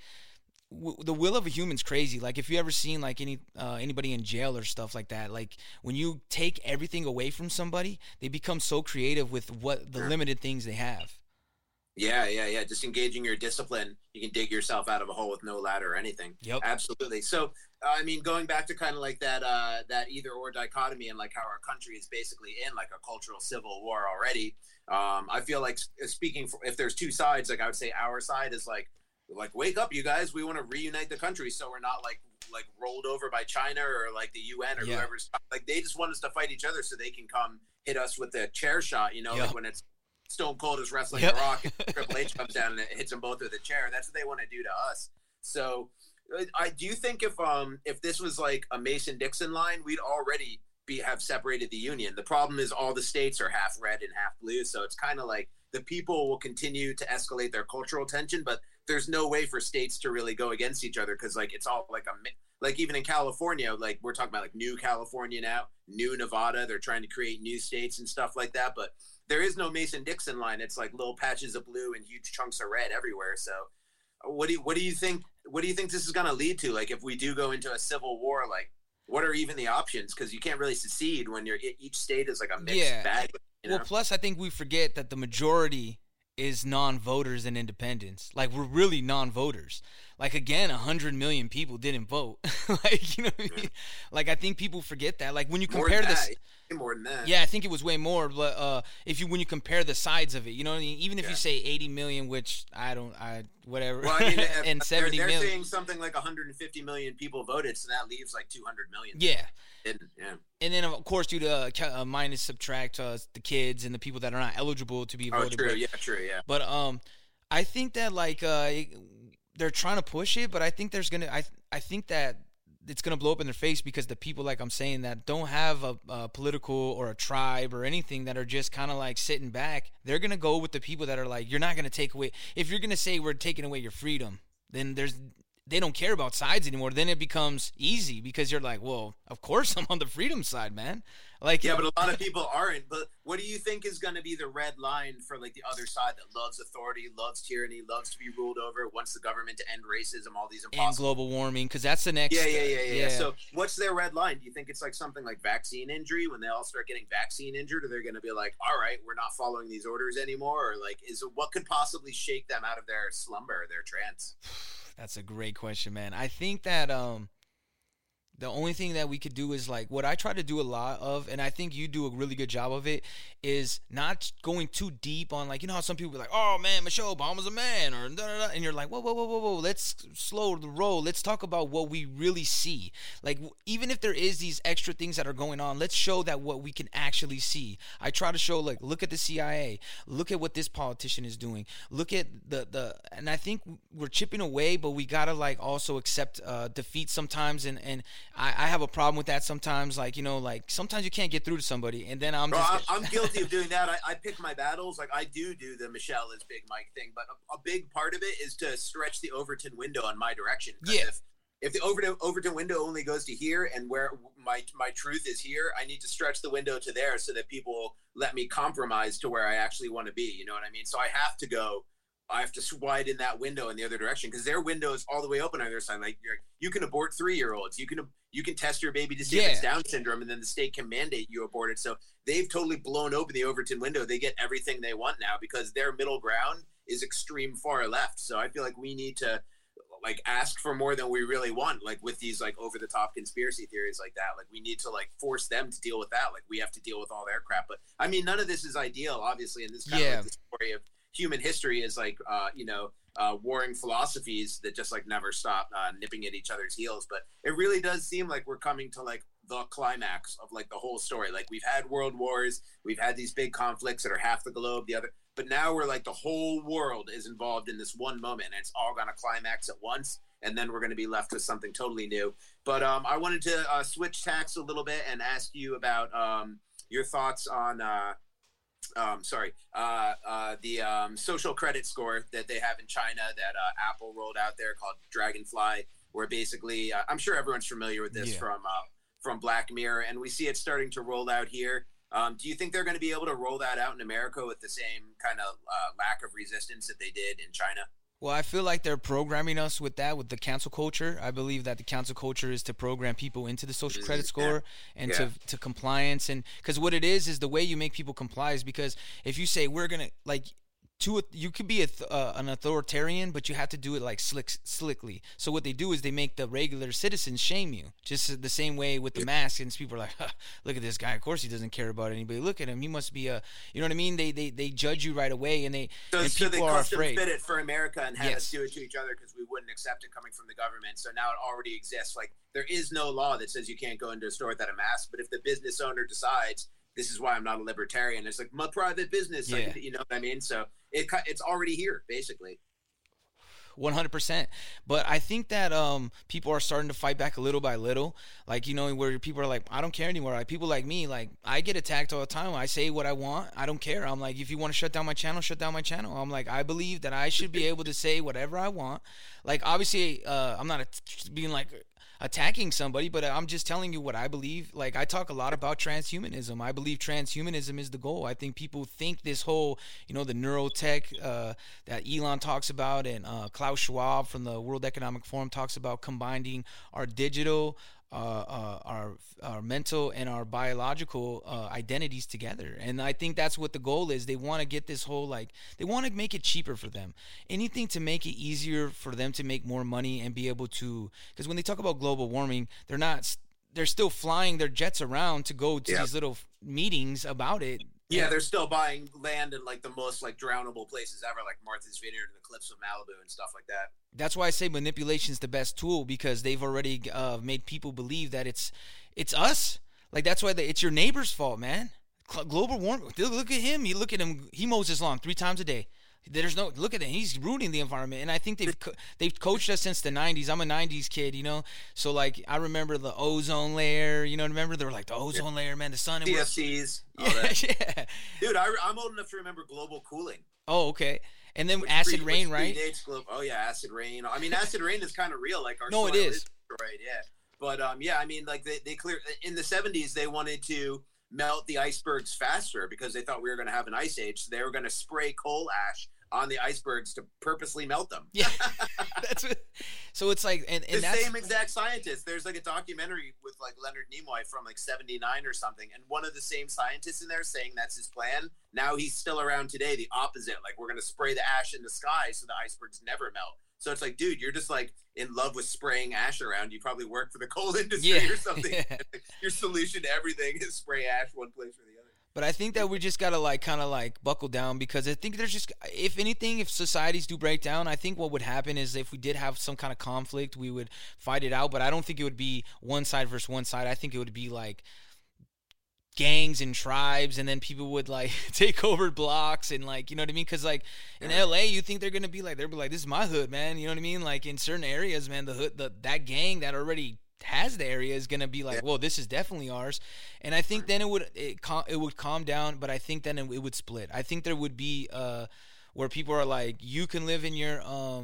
w- the will of a human's crazy. Like if you ever seen like any uh, anybody in jail or stuff like that, like when you take everything away from somebody, they become so creative with what the limited things they have. Yeah, yeah, yeah. Just engaging your discipline, you can dig yourself out of a hole with no ladder or anything. Yep. Absolutely. So, uh, I mean, going back to kind of like that, uh, that either or dichotomy, and like how our country is basically in like a cultural civil war already. Um, I feel like speaking for, if there's two sides, like I would say our side is like, like wake up, you guys. We want to reunite the country, so we're not like like rolled over by China or like the U N or yeah. whoever's like. They just want us to fight each other so they can come hit us with a chair shot. You know, yep. like when it's Stone Cold is wrestling yep. The Rock and Triple H comes down and it hits them both with a chair. That's what they want to do to us. So I do you think if um if this was like a Mason-Dixon line, we'd already be have separated the union. The problem is all the states are half red and half blue, so it's kind of like the people will continue to escalate their cultural tension, but there's no way for states to really go against each other, because like it's all like a like even in California, like we're talking about like new California now, new Nevada, they're trying to create new states and stuff like that, but there is no Mason-Dixon line. It's like little patches of blue and huge chunks of red everywhere. So what do you, what do you think, what do you think this is going to lead to? Like if we do go into a civil war, like what are even the options? Because you can't really secede when you're each state is like a mixed yeah. bag. You know? Well, plus I think we forget that the majority is non-voters and independents. Like we're really non-voters. Like again, a hundred million people didn't vote. Like you know what I mean? Like I think people forget that. Like when you compare this, more than that. Yeah, I think it was way more. But uh, if you when you compare the sides of it, you know what I mean? Even if yeah. you say eighty million, which I don't, I whatever, well, I mean, and seventy they're, they're million. saying something like one hundred fifty million people voted, so that leaves like two hundred million. Yeah. Didn't, yeah. And then of course, due to uh, minus subtract uh, the kids and the people that are not eligible to be oh, voted. True. But, yeah, true. Yeah. But um, I think that like uh, they're trying to push it, but I think there's gonna, I I think that it's gonna blow up in their face, because the people, like I'm saying, that don't have a, a political or a tribe or anything, that are just kind of like sitting back, they're gonna go with the people that are like, you're not gonna take away. If you're gonna say we're taking away your freedom, then there's. They don't care about sides anymore. Then it becomes easy, because you're like, well, of course I'm on the freedom side, man. Like, yeah, but a lot of people aren't. But what do you think is going to be the red line for like the other side that loves authority, loves tyranny, loves to be ruled over, wants the government to end racism, all these impossible and global warming, because that's the next. Yeah, yeah, yeah, yeah, yeah. So what's their red line? Do you think it's like something like vaccine injury, when they all start getting vaccine injured, or they're going to be like, all right, we're not following these orders anymore, or like, is it, what could possibly shake them out of their slumber, their trance? That's a great question, man. I think that um, the only thing that we could do is like what I try to do a lot of, and I think you do a really good job of it, is not going too deep on, like, you know how some people be like, oh man, Michelle Obama's a man, or da, da, da, and you're like, whoa, whoa, whoa, whoa, whoa, let's slow the roll. Let's talk about what we really see. Like, even if there is these extra things that are going on, let's show that what we can actually see. I try to show, like, look at the C I A, look at what this politician is doing, look at the, the and I think we're chipping away, but we gotta, like, also accept uh, defeat sometimes, and, and I, I have a problem with that sometimes, like, you know, like, sometimes you can't get through to somebody, and then I'm Bro, just... I'm, I'm guilty of doing that. I, I pick my battles. Like, I do do the Michelle is Big Mike thing, but a, a big part of it is to stretch the Overton window in my direction. Yeah. If, if the Overton, Overton window only goes to here and where my my truth is here, I need to stretch the window to there so that people let me compromise to where I actually want to be. You know what I mean? So I have to go, I have to widen that window in the other direction because their window is all the way open on their side. Like you're, you can abort three-year-olds. You can you can test your baby to see yeah. if it's Down syndrome, and then the state can mandate you abort it. So they've totally blown open the Overton window. They get everything they want now because their middle ground is extreme far left. So I feel like we need to like ask for more than we really want, like with these like over the top conspiracy theories like that. Like we need to like force them to deal with that. Like we have to deal with all their crap. But I mean, none of this is ideal, obviously. And this kind yeah. of like the story of human history is like, uh, you know, uh, warring philosophies that just like never stop uh, nipping at each other's heels. But it really does seem like we're coming to like the climax of like the whole story. Like we've had world wars, we've had these big conflicts that are half the globe, the other. But now we're like the whole world is involved in this one moment, and it's all going to climax at once, and then we're going to be left with something totally new. But um, I wanted to uh, switch tacks a little bit and ask you about um, your thoughts on, uh, um, sorry, uh, uh, the um, social credit score that they have in China that uh, Apple rolled out there called Dragonfly, where basically, uh, I'm sure everyone's familiar with this yeah. from uh, from Black Mirror, and we see it starting to roll out here. Um, do you think they're going to be able to roll that out in America with the same kind of uh, lack of resistance that they did in China? Well, I feel like they're programming us with that, with the cancel culture. I believe that the cancel culture is to program people into the social credit score yeah. and yeah. to to compliance. And because what it is is the way you make people comply is because if you say we're going to like – To a, you could be a th- uh, an authoritarian, but you have to do it like slick, slickly. So what they do is they make the regular citizens shame you, just the same way with the mask. And people are like, huh, "Look at this guy. Of course he doesn't care about anybody. Look at him. He must be a, you know what I mean? They they, they judge you right away, and they so, and so people they are custom afraid. fit it for America and have yes. us do it to each other because we wouldn't accept it coming from the government. So now it already exists. Like there is no law that says you can't go into a store without a mask. But if the business owner decides, this is why I'm not a libertarian. It's like my private business. Yeah. Like, you know what I mean? So it it's already here, basically. one hundred percent. But I think that um, people are starting to fight back a little by little. Like, you know, where people are like, I don't care anymore. Like, people like me, like, I get attacked all the time. I say what I want. I don't care. I'm like, if you want to shut down my channel, shut down my channel. I'm like, I believe that I should be able to say whatever I want. Like, obviously, uh, I'm not a, being like attacking somebody, but I'm just telling you what I believe. Like, I talk a lot about transhumanism. I believe transhumanism is the goal. I think people think this whole, you know, the neurotech uh, that Elon talks about and uh, Klaus Schwab from the World Economic Forum talks about combining our digital, uh, uh, our our mental and our biological uh, identities together. And I think that's what the goal is. They want to get this whole, like, they want to make it cheaper for them. Anything to make it easier for them to make more money and be able to, because when they talk about global warming, they're not, they're still flying their jets around to go to yeah. these little meetings about it. Yeah, they're still buying land in like the most like drownable places ever, like Martha's Vineyard and the cliffs of Malibu and stuff like that. That's why I say manipulation is the best tool, because they've already uh, made people believe that it's it's us. Like, that's why they, it's your neighbor's fault, man. Global warming. Look at him. You look at him. He mows his lawn three times a day. There's no, look at him. He's ruining the environment. And I think they've they've coached us since the nineties. I'm a nineties kid, you know. So like, I remember the ozone layer. You know, remember they were like the ozone layer, man. The sun. C F Cs. Yeah, yeah. Dude, I, I'm old enough to remember global cooling. Oh, okay. And then which acid pre, rain, which right? Globe. Oh yeah, acid rain. I mean, acid rain is kind of real. Like our no, it is. is right. Yeah. But um, yeah. I mean, like they they clear in the seventies they wanted to melt the icebergs faster because they thought we were going to have an ice age. So they were going to spray coal ash on the icebergs to purposely melt them. Yeah, that's what, so it's like, and, and the that's, same exact scientists. There's like a documentary with like Leonard Nimoy from like seventy-nine or something, and one of the same scientists in there saying that's his plan. Now he's still around today. The opposite, like we're gonna spray the ash in the sky so the icebergs never melt. So it's like, dude, you're just like in love with spraying ash around. You probably work for the coal industry yeah. or something. Yeah. Your solution to everything is spray ash one place or the other. But I think that we just gotta like kind of like buckle down, because I think there's just, if anything, if societies do break down, I think what would happen is if we did have some kind of conflict, we would fight it out. But I don't think it would be one side versus one side. I think it would be like gangs and tribes, and then people would like take over blocks and like, you know what I mean? Because like in L A, you think they're gonna be like, they'll be like, this is my hood, man. You know what I mean? Like in certain areas, man, the hood, the that gang that already has the area is gonna be like, yeah. well, this is definitely ours. And I think then it would it, it would calm down, but I think then it, it would split. I think there would be uh where people are like, you can live in your um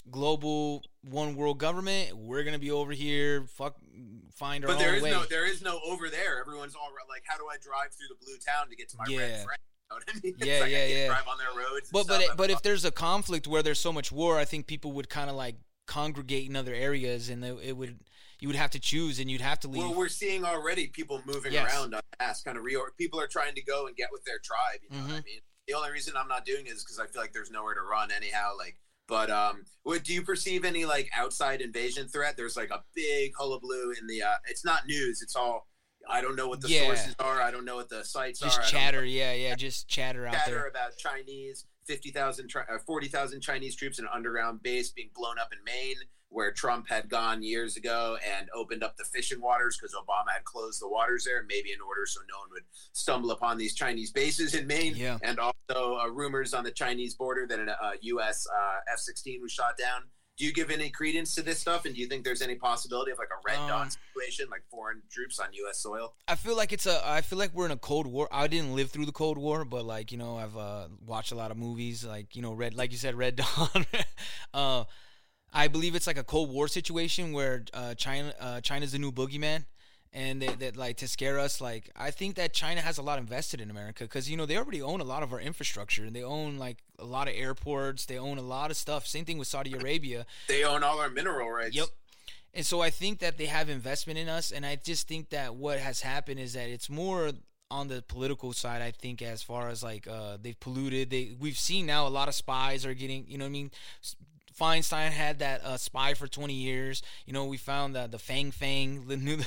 global one world government. We're gonna be over here. Fuck, find our but own there is way. no there is no over there. Everyone's all like, how do I drive through the blue town to get to my Yeah. red friend? You know what I mean? It's Yeah, like yeah, I can't yeah. drive on their roads. and But stuff. but I'm but if fucked. there's a conflict where there's so much war, I think people would kind of like congregate in other areas, and it would you would have to choose, and you'd have to leave. Well, we're seeing already people moving Yes. around on mass, kind of reorg. People are trying to go and get with their tribe. You know what I Mhm. mean? The only reason I'm not doing it is because I feel like there's nowhere to run anyhow. Like, but um, what do you perceive any like outside invasion threat? There's like a big hullabaloo in the. Uh, it's not news. It's all. I don't know what the Yeah. sources are. I don't know what the sites just are. I don't chatter, know- yeah, yeah, just chatter out chatter there. about Chinese fifty thousand, uh, forty thousand Chinese troops in an underground base being blown up in Maine, where Trump had gone years ago and opened up the fishing waters because Obama had closed the waters there, maybe in order so no one would stumble upon these Chinese bases in Maine. Yeah. And also uh, rumors on the Chinese border that a uh, U S uh, F sixteen was shot down. Do you give any credence to this stuff? And do you think there's any possibility of like a red Um, dawn situation, like foreign troops on U S soil? I feel like it's a. I feel like we're in a Cold War. I didn't live through the Cold War, but like you know, I've uh, watched a lot of movies, like you know, Red, like you said, Red Dawn. uh, I believe it's like a Cold War situation where uh, China, uh, China's the new boogeyman, and they, that like to scare us. Like I think that China has a lot invested in America because you know they already own a lot of our infrastructure, and they own like a lot of airports. They own a lot of stuff. Same thing with Saudi Arabia. They own all our mineral rights. Yep. And so I think that they have investment in us, and I just think that what has happened is that it's more on the political side. I think as far as like uh, they've polluted, they we've seen now a lot of spies are getting, you know what I mean. Feinstein had that uh, spy for twenty years. You know, we found the the Fang Fang. The new,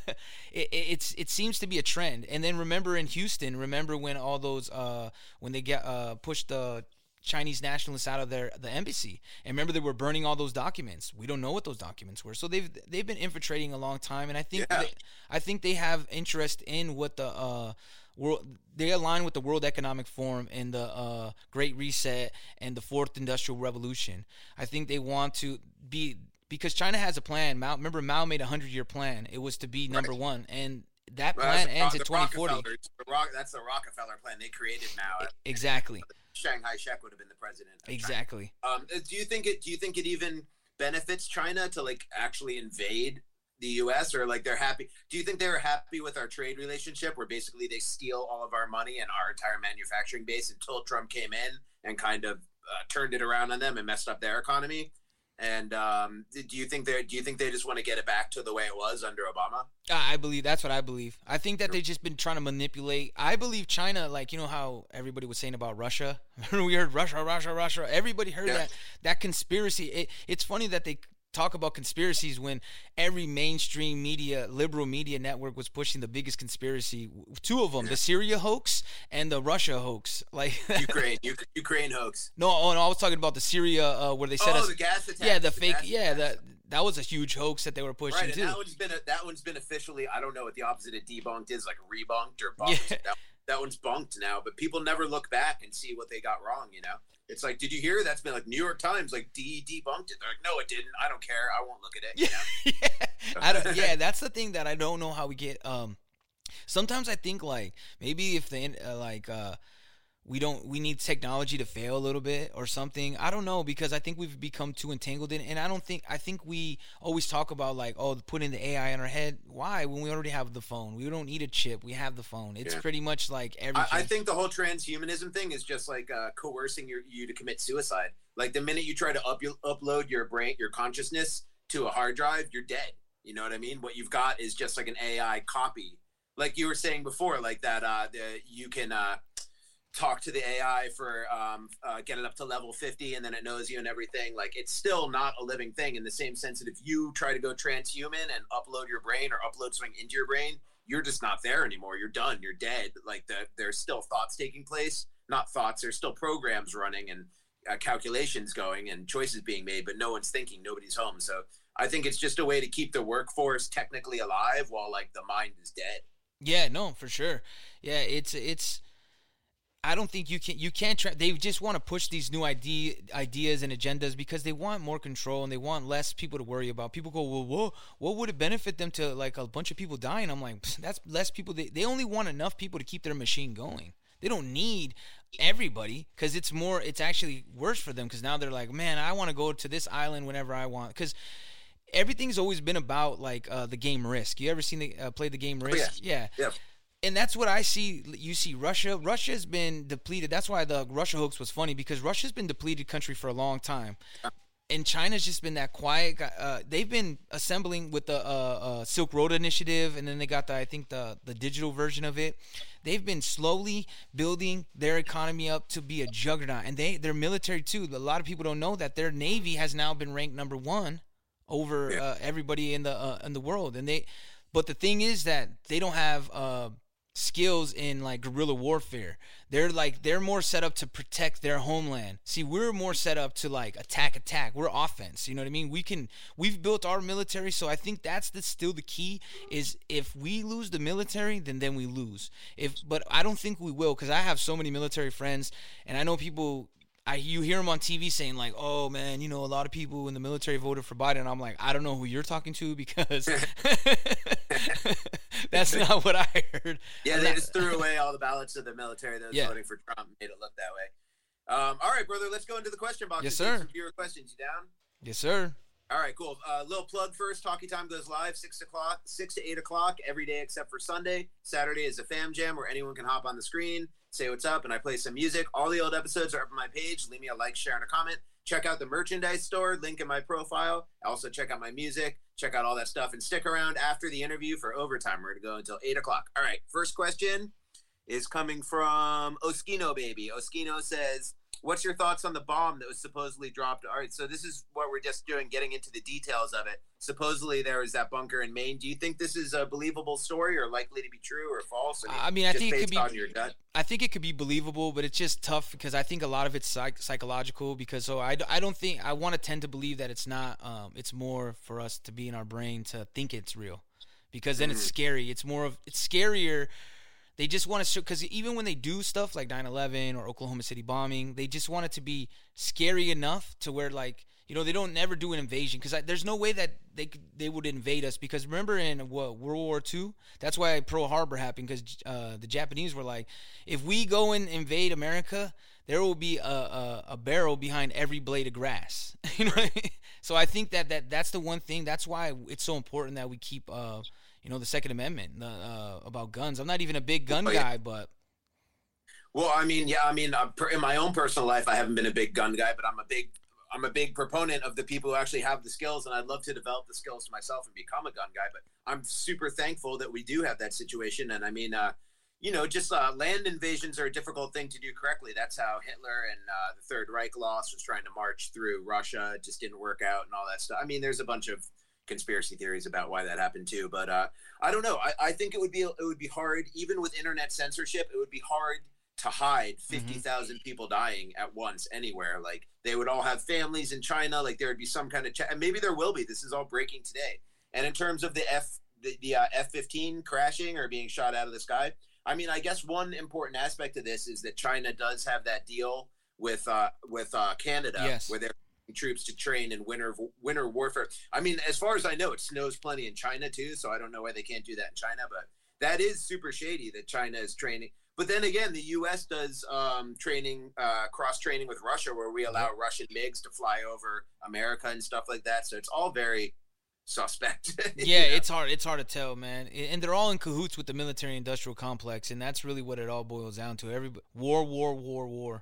it, it's it seems to be a trend. And then remember in Houston, remember when all those uh, when they get uh, pushed the Chinese nationalists out of their the embassy, and remember they were burning all those documents. We don't know what those documents were. So they've they've been infiltrating a long time, and I think Yeah. they, I think they have interest in what the uh, world. They align with the World Economic Forum and the uh, Great Reset and the Fourth Industrial Revolution. I think they want to be because China has a plan. Mao, remember Mao made a hundred year plan. It was to be number Right. one, and that Well, plan that's the- ends the in twenty forty. Rockefellers- the Rock, that's the Rockefeller plan. They created Mao. Exactly. Shanghai Shek would have been the president. of China. Exactly. Um, do you think it? Do you think it even benefits China to like actually invade the U S or like they're happy? Do you think they were happy with our trade relationship, where basically they steal all of our money and our entire manufacturing base until Trump came in and kind of uh, turned it around on them and messed up their economy? And um, do you think they do you think they just want to get it back to the way it was under Obama? I I believe that's what I believe. I think that they've just been trying to manipulate. I believe China, like you know how everybody was saying about Russia. Remember we heard Russia, Russia, Russia. Everybody heard Yeah. that that conspiracy. It, it's funny that they talk about conspiracies when every mainstream media, liberal media network was pushing the biggest conspiracy. Two of them, the Syria hoax and the Russia hoax. Like Ukraine, U- Ukraine hoax. no, oh, no, I was talking about the Syria uh, where they said Oh, us. the gas attack. Yeah, the fake. gas Yeah, attacks. that that was a huge hoax that they were pushing Right, and too. that one's been a, that one's been officially. I don't know what the opposite of debunked is, like rebunked or bunked. Yeah. That, that one's bunked now, but people never look back and see what they got wrong. You know, it's like, did you hear? That's been like New York Times like de debunked it. They're like, no, it didn't. I don't care. I won't look at it. You know? yeah, I don't, yeah, that's the thing that I don't know how we get. Um, sometimes I think like maybe if the uh, like uh, we don't we need technology to fail a little bit or something. I don't know because I think we've become too entangled in, and I don't think I think we always talk about like oh putting the A I in our head. Why when we already have the phone? We don't need a chip. We have the phone. It's Yeah. pretty much like everything. I, I think the whole transhumanism thing is just like uh, coercing your, you to commit suicide. Like the minute you try to up, upload your brain, your consciousness to a hard drive, you're dead. You know what I mean? What you've got is just like an A I copy. Like you were saying before, like that uh, the, you can uh, talk to the A I for um, uh, get it up to level fifty and then it knows you and everything. Like it's still not a living thing in the same sense that if you try to go transhuman and upload your brain or upload something into your brain, you're just not there anymore. You're done. You're dead. Like the, there's still thoughts taking place, not thoughts. There's still programs running and uh, calculations going and choices being made, but no one's thinking. Nobody's home. So I think it's just a way to keep the workforce technically alive while like the mind is dead. Yeah, no, for sure. Yeah, it's it's. I don't think you can you can't try. They just want to push these new idea ideas and agendas because they want more control and they want less people to worry about. People go, well, whoa, what would it benefit them to like a bunch of people dying? I'm like, that's less people. They they only want enough people to keep their machine going. They don't need everybody, because it's more, it's actually worse for them, because now they're like, man, I want to go to this island whenever I want, because everything's always been about like uh, the game Risk. You ever seen the uh, play the game Risk? Oh, yeah. yeah. Yeah. And that's what I see. You see Russia. Russia's been depleted. That's why the Russia hoax was funny, because Russia's been depleted country for a long time. And China's just been that quiet. Uh, they've been assembling with the uh, uh, Silk Road Initiative, and then they got the, I think the the digital version of it. They've been slowly building their economy up to be a juggernaut, and they their military too. A lot of people don't know that their navy has now been ranked number one over yeah. uh, everybody in the uh, in the world. And they, but the thing is that they don't have uh, skills in like guerrilla warfare. They're like they're more set up to protect their homeland. See, we're more set up to like attack, attack. We're offense. You know what I mean? We can we've built our military, so I think that's the, still the key. Is if we lose the military, then then we lose. If but I don't think we will, because I have so many military friends, and I know people. I, you hear them on T V saying like, "Oh man, you know, a lot of people in the military voted for Biden." And I'm like, I don't know who you're talking to, because that's not what I heard. Yeah, I'm they not, just threw away all the ballots of the military that was Yeah. voting for Trump, made it look that way. Um, all right, brother, let's go into the question box. Yes, and take sir. Some viewer questions. You down? Yes, sir. All right, cool. Uh, little plug first. Talkie Time goes live six o'clock, six to eight o'clock every day except for Sunday. Saturday is a fam jam where anyone can hop on the screen, say what's up, and I play some music. All the old episodes are up on my page. Leave me a like, share, and a comment. Check out the merchandise store, link in my profile. Also check out my music, check out all that stuff, and stick around after the interview for overtime. We're going to go until eight o'clock. All right, first question is coming from Oskino Baby. Oskino says, what's your thoughts on the bomb that was supposedly dropped? All right, so this is what we're just doing, getting into the details of it. Supposedly there was that bunker in Maine. Do you think this is a believable story or likely to be true or false? I mean, I mean, I just think it based could be. on your gut? I think it could be believable, but it's just tough, because I think a lot of it's psych- psychological. Because so I, I don't think I want to tend to believe that it's not. Um, it's more for us to be in our brain to think it's real, because then Mm-hmm. it's scary. It's more of it's scarier. They just want to show, because even when they do stuff like nine eleven or Oklahoma City bombing, they just want it to be scary enough to where, like, you know, they don't never do an invasion, because there's no way that they could, they would invade us. Because remember in what, World War Two, that's why Pearl Harbor happened, because uh, the Japanese were like, if we go and invade America, there will be a, a, a barrel behind every blade of grass. You know, what I mean? So I think that, that that's the one thing. That's why it's so important that we keep. Uh, You know, the Second Amendment uh, about guns. I'm not even a big gun Oh, yeah. guy, but Well, I mean, yeah, I mean, uh, per- in my own personal life, I haven't been a big gun guy, but I'm a big, I'm a big proponent of the people who actually have the skills, and I'd love to develop the skills to myself and become a gun guy. But I'm super thankful that we do have that situation, and I mean, uh, you know, just uh, land invasions are a difficult thing to do correctly. That's how Hitler and uh, the Third Reich lost, was trying to march through Russia. It just didn't work out and all that stuff. I mean, there's a bunch of conspiracy theories about why that happened too, but uh, I don't know. I, I think it would be it would be hard, even with internet censorship. It would be hard to hide fifty thousand mm-hmm. people dying at once anywhere. Like, they would all have families in China. Like, there would be some kind of ch- and maybe there will be. This is all breaking today. And in terms of the F the, the uh, F fifteen crashing or being shot out of the sky, I mean, I guess one important aspect of this is that China does have that deal with uh, with uh, Canada, yes. where they're troops to train in winter winter warfare. I mean, as far as I know, it snows plenty in China too, so I don't know why they can't do that in China, but that is super shady that China is training. But then again, the U S does um, training, uh, cross training with Russia, where we allow Russian MiGs to fly over America and stuff like that. So it's all very suspect. Yeah, you know? it's hard. It's hard to tell, man. And they're all in cahoots with the military-industrial complex, and that's really what it all boils down to. Every war, war, war, war.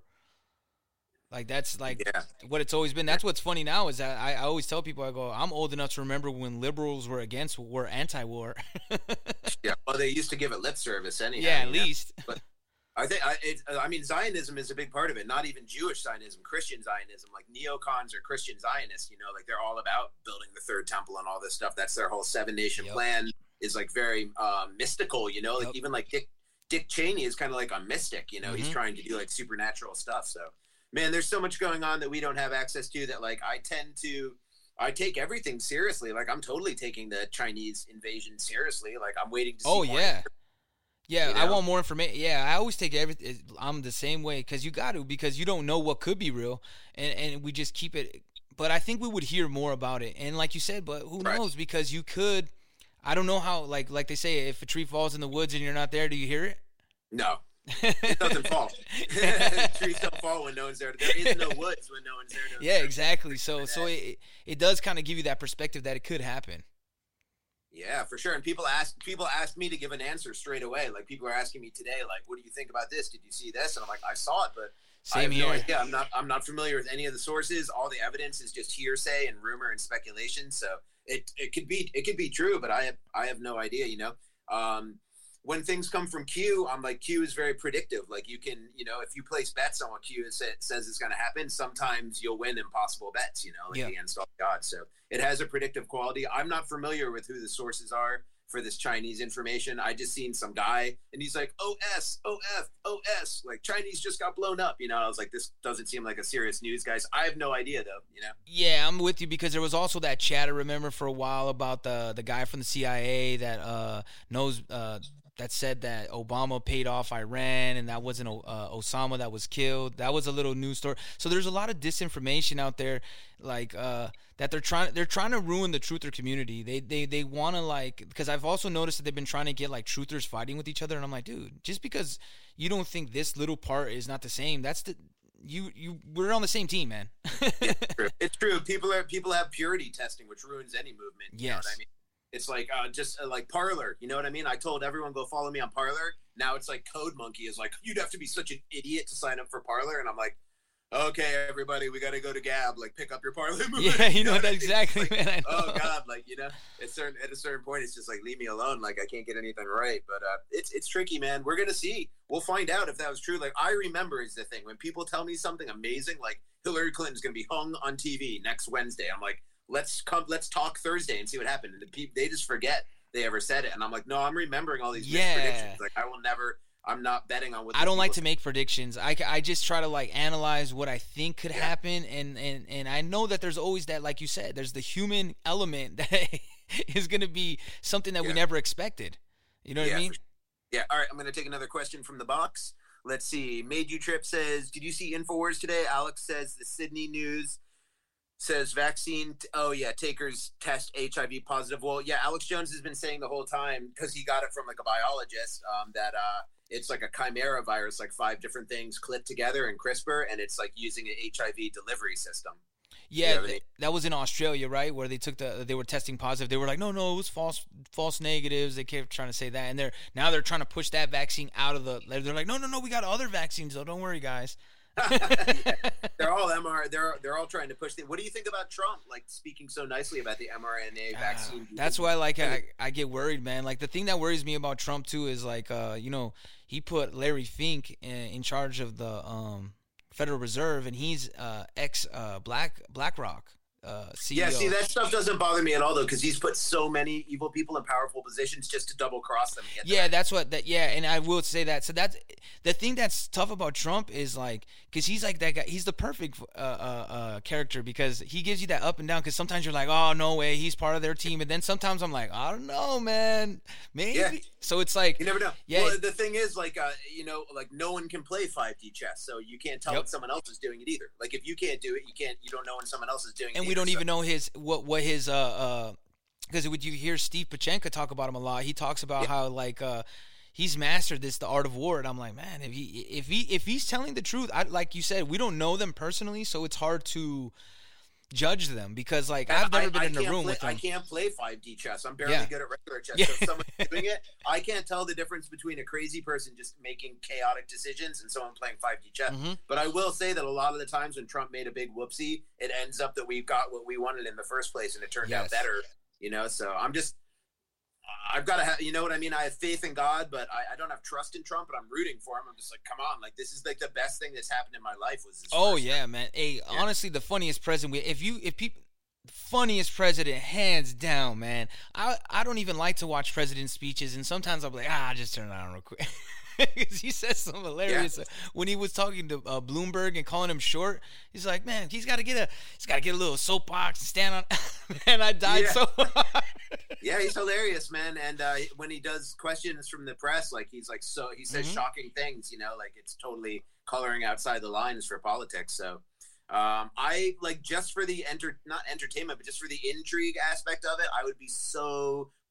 Like, that's like yeah. what it's always been. That's what's funny now is that I, I always tell people, I go, I'm old enough to remember when liberals were against, were anti-war. Yeah, well, they used to give it lip service anyhow. Yeah, at you know? least. But I think I, it, I mean, Zionism is a big part of it. Not even Jewish Zionism, Christian Zionism. Like, neocons or Christian Zionists, you know, like, they're all about building the third temple and all this stuff. That's their whole seven nation Yep. plan is like very uh, mystical. You know, like Yep. even like Dick Dick Cheney is kind of like a mystic. You know, Mm-hmm. he's trying to do like supernatural stuff. So, man, there's so much going on that we don't have access to that, like, I tend to, I take everything seriously. Like, I'm totally taking the Chinese invasion seriously. Like, I'm waiting to see Oh, more. yeah. Yeah, You I know? want more information. Yeah, I always take everything. I'm the same way, because you got to, because you don't know what could be real, and, and we just keep it. But I think we would hear more about it. And like you said, but who Right. knows, because you could, I don't know how, like like they say, if a tree falls in the woods and you're not there, do you hear it? No. It doesn't fall. Trees don't fall when no one's there. There is no woods when no one's there. To yeah, exactly. So so it it does kind of give you that perspective that it could happen. Yeah, for sure. And people ask people ask me to give an answer straight away. Like people are asking me today, like, what do you think about this? Did you see this? And I'm like, I saw it, but Same I have here. no idea. I'm not I'm not familiar with any of the sources. All the evidence is just hearsay and rumor and speculation. So it it could be it could be true, but I have I have no idea, you know. Um when things come from Q, I'm like, Q is very predictive. Like you can, you know, if you place bets on what Q is, says is going to happen, sometimes you'll win impossible bets, you know, like yeah. against all gods. So it has a predictive quality. I'm not familiar with who the sources are for this Chinese information. I just seen some guy and he's like, O S, O F, O S, like Chinese just got blown up. You know, I was like, this doesn't seem like a serious news, guys. I have no idea though, you know? Yeah, I'm with you because there was also that chatter, remember, for a while about the, the guy from the C I A that uh, knows uh, – that said that Obama paid off Iran and that wasn't uh, Osama that was killed. That was a little news story. So there's a lot of disinformation out there, like uh, that they're trying they're trying to ruin the truther community. They they they want to like because I've also noticed that they've been trying to get like truthers fighting with each other, and I'm like, dude, just because you don't think this little part is not the same, that's the you you we're on the same team, man. It's true. It's true. People are people have purity testing, which ruins any movement. You yes. know what I mean? It's like uh, just uh, like Parler, you know what I mean? I told everyone go follow me on Parler. Now it's like Code Monkey is like, you'd have to be such an idiot to sign up for Parler, and I'm like, okay, everybody, we got to go to Gab, like pick up your Parler movement. Yeah, you know, know that exactly, like, man. I know. Oh God, like you know, at certain at a certain point, it's just like leave me alone. Like I can't get anything right, but uh, it's it's tricky, man. We're gonna see. We'll find out if that was true. Like I remember is the thing when people tell me something amazing, like Hillary Clinton's gonna be hung on T V next Wednesday. I'm like, let's come, let's talk Thursday and see what happened. And the people they just forget they ever said it, and I'm like, no, I'm remembering all these yeah. predictions. Like I will never. I'm not betting on what. I don't like to say. make predictions. I, I just try to like analyze what I think could yeah. happen, and, and and I know that there's always that, like you said, there's the human element that is going to be something that yeah. we never expected. You know what yeah, I mean? Sure. Yeah. All right. I'm going to take another question from the box. Let's see. Made You Trip says, did you see InfoWars today? Alex says the Sydney News says vaccine. T- oh yeah, takers test H I V positive. Well, yeah, Alex Jones has been saying the whole time because he got it from like a biologist um, that uh, it's like a chimera virus, like five different things clipped together in CRISPR, and it's like using an H I V delivery system. Yeah, you know th- that was in Australia, right? Where they took the, they were testing positive. They were like, no, no, it was false, false negatives. They kept trying to say that, and they're now they're trying to push that vaccine out of the. They're like, no, no, no, we got other vaccines, though. Don't worry, guys. yeah. They're all M R. They're they're all trying to push the. What do you think about Trump? Like speaking so nicely about the mRNA vaccine. Uh, that's why, like, I, I get worried, man. Like the thing that worries me about Trump too is like, uh, you know, he put Larry Fink in, in charge of the um, Federal Reserve, and he's uh, ex uh, Black BlackRock. Uh, C E O. Yeah, see, that stuff doesn't bother me at all, though, because he's put so many evil people in powerful positions just to double cross them. Yeah, that's what that. Yeah, and I will say that. So that's the thing that's tough about Trump is like, because he's like that guy. He's the perfect uh, uh, uh, character because he gives you that up and down. Because sometimes you're like, oh no way, he's part of their team, and then sometimes I'm like, I don't know, man, maybe. Yeah. So it's like you never know. Yeah. Well, the thing is, like, uh, you know, like no one can play five D chess, so you can't tell yep. when someone else is doing it either. Like if you can't do it, you can't. You don't know when someone else is doing it. And either, we don't so. even know his what what his uh uh because would you hear Steve Pachenko talk about him a lot. He talks about yeah. how like uh he's mastered this, the art of war, and I'm like, man, if he if he if he's telling the truth, I like you said, we don't know them personally, so it's hard to judge them because like I've never I, been I in a room play, with them. I can't play five D chess. I'm barely yeah. good at regular chess. Yeah. So if someone's doing it, I can't tell the difference between a crazy person just making chaotic decisions and someone playing five D chess. Mm-hmm. But I will say that a lot of the times when Trump made a big whoopsie, it ends up that we got what we wanted in the first place and it turned yes. out better. You know, so I'm just I've got to have, you know what I mean? I have faith in God, but I, I don't have trust in Trump, but I'm rooting for him. I'm just like, come on. Like, this is like the best thing that's happened in my life was this. Oh, yeah, time. man. Hey, yeah. honestly, the funniest president, we, if you, if people, funniest president, hands down, man. I, I don't even like to watch president speeches, and sometimes I'll be like, ah, just turn it on real quick. Because he said something hilarious yeah. when he was talking to uh, Bloomberg and calling him short. He's like, man, he's got to get a, he's got to get a little soapbox and stand on. Man, I died yeah. so hard. Yeah, he's hilarious, man. And uh, when he does questions from the press, like he's like, so he says mm-hmm. shocking things, you know, like it's totally coloring outside the lines for politics. So um, I like just for the enter, not entertainment, but just for the intrigue aspect of it, I would be so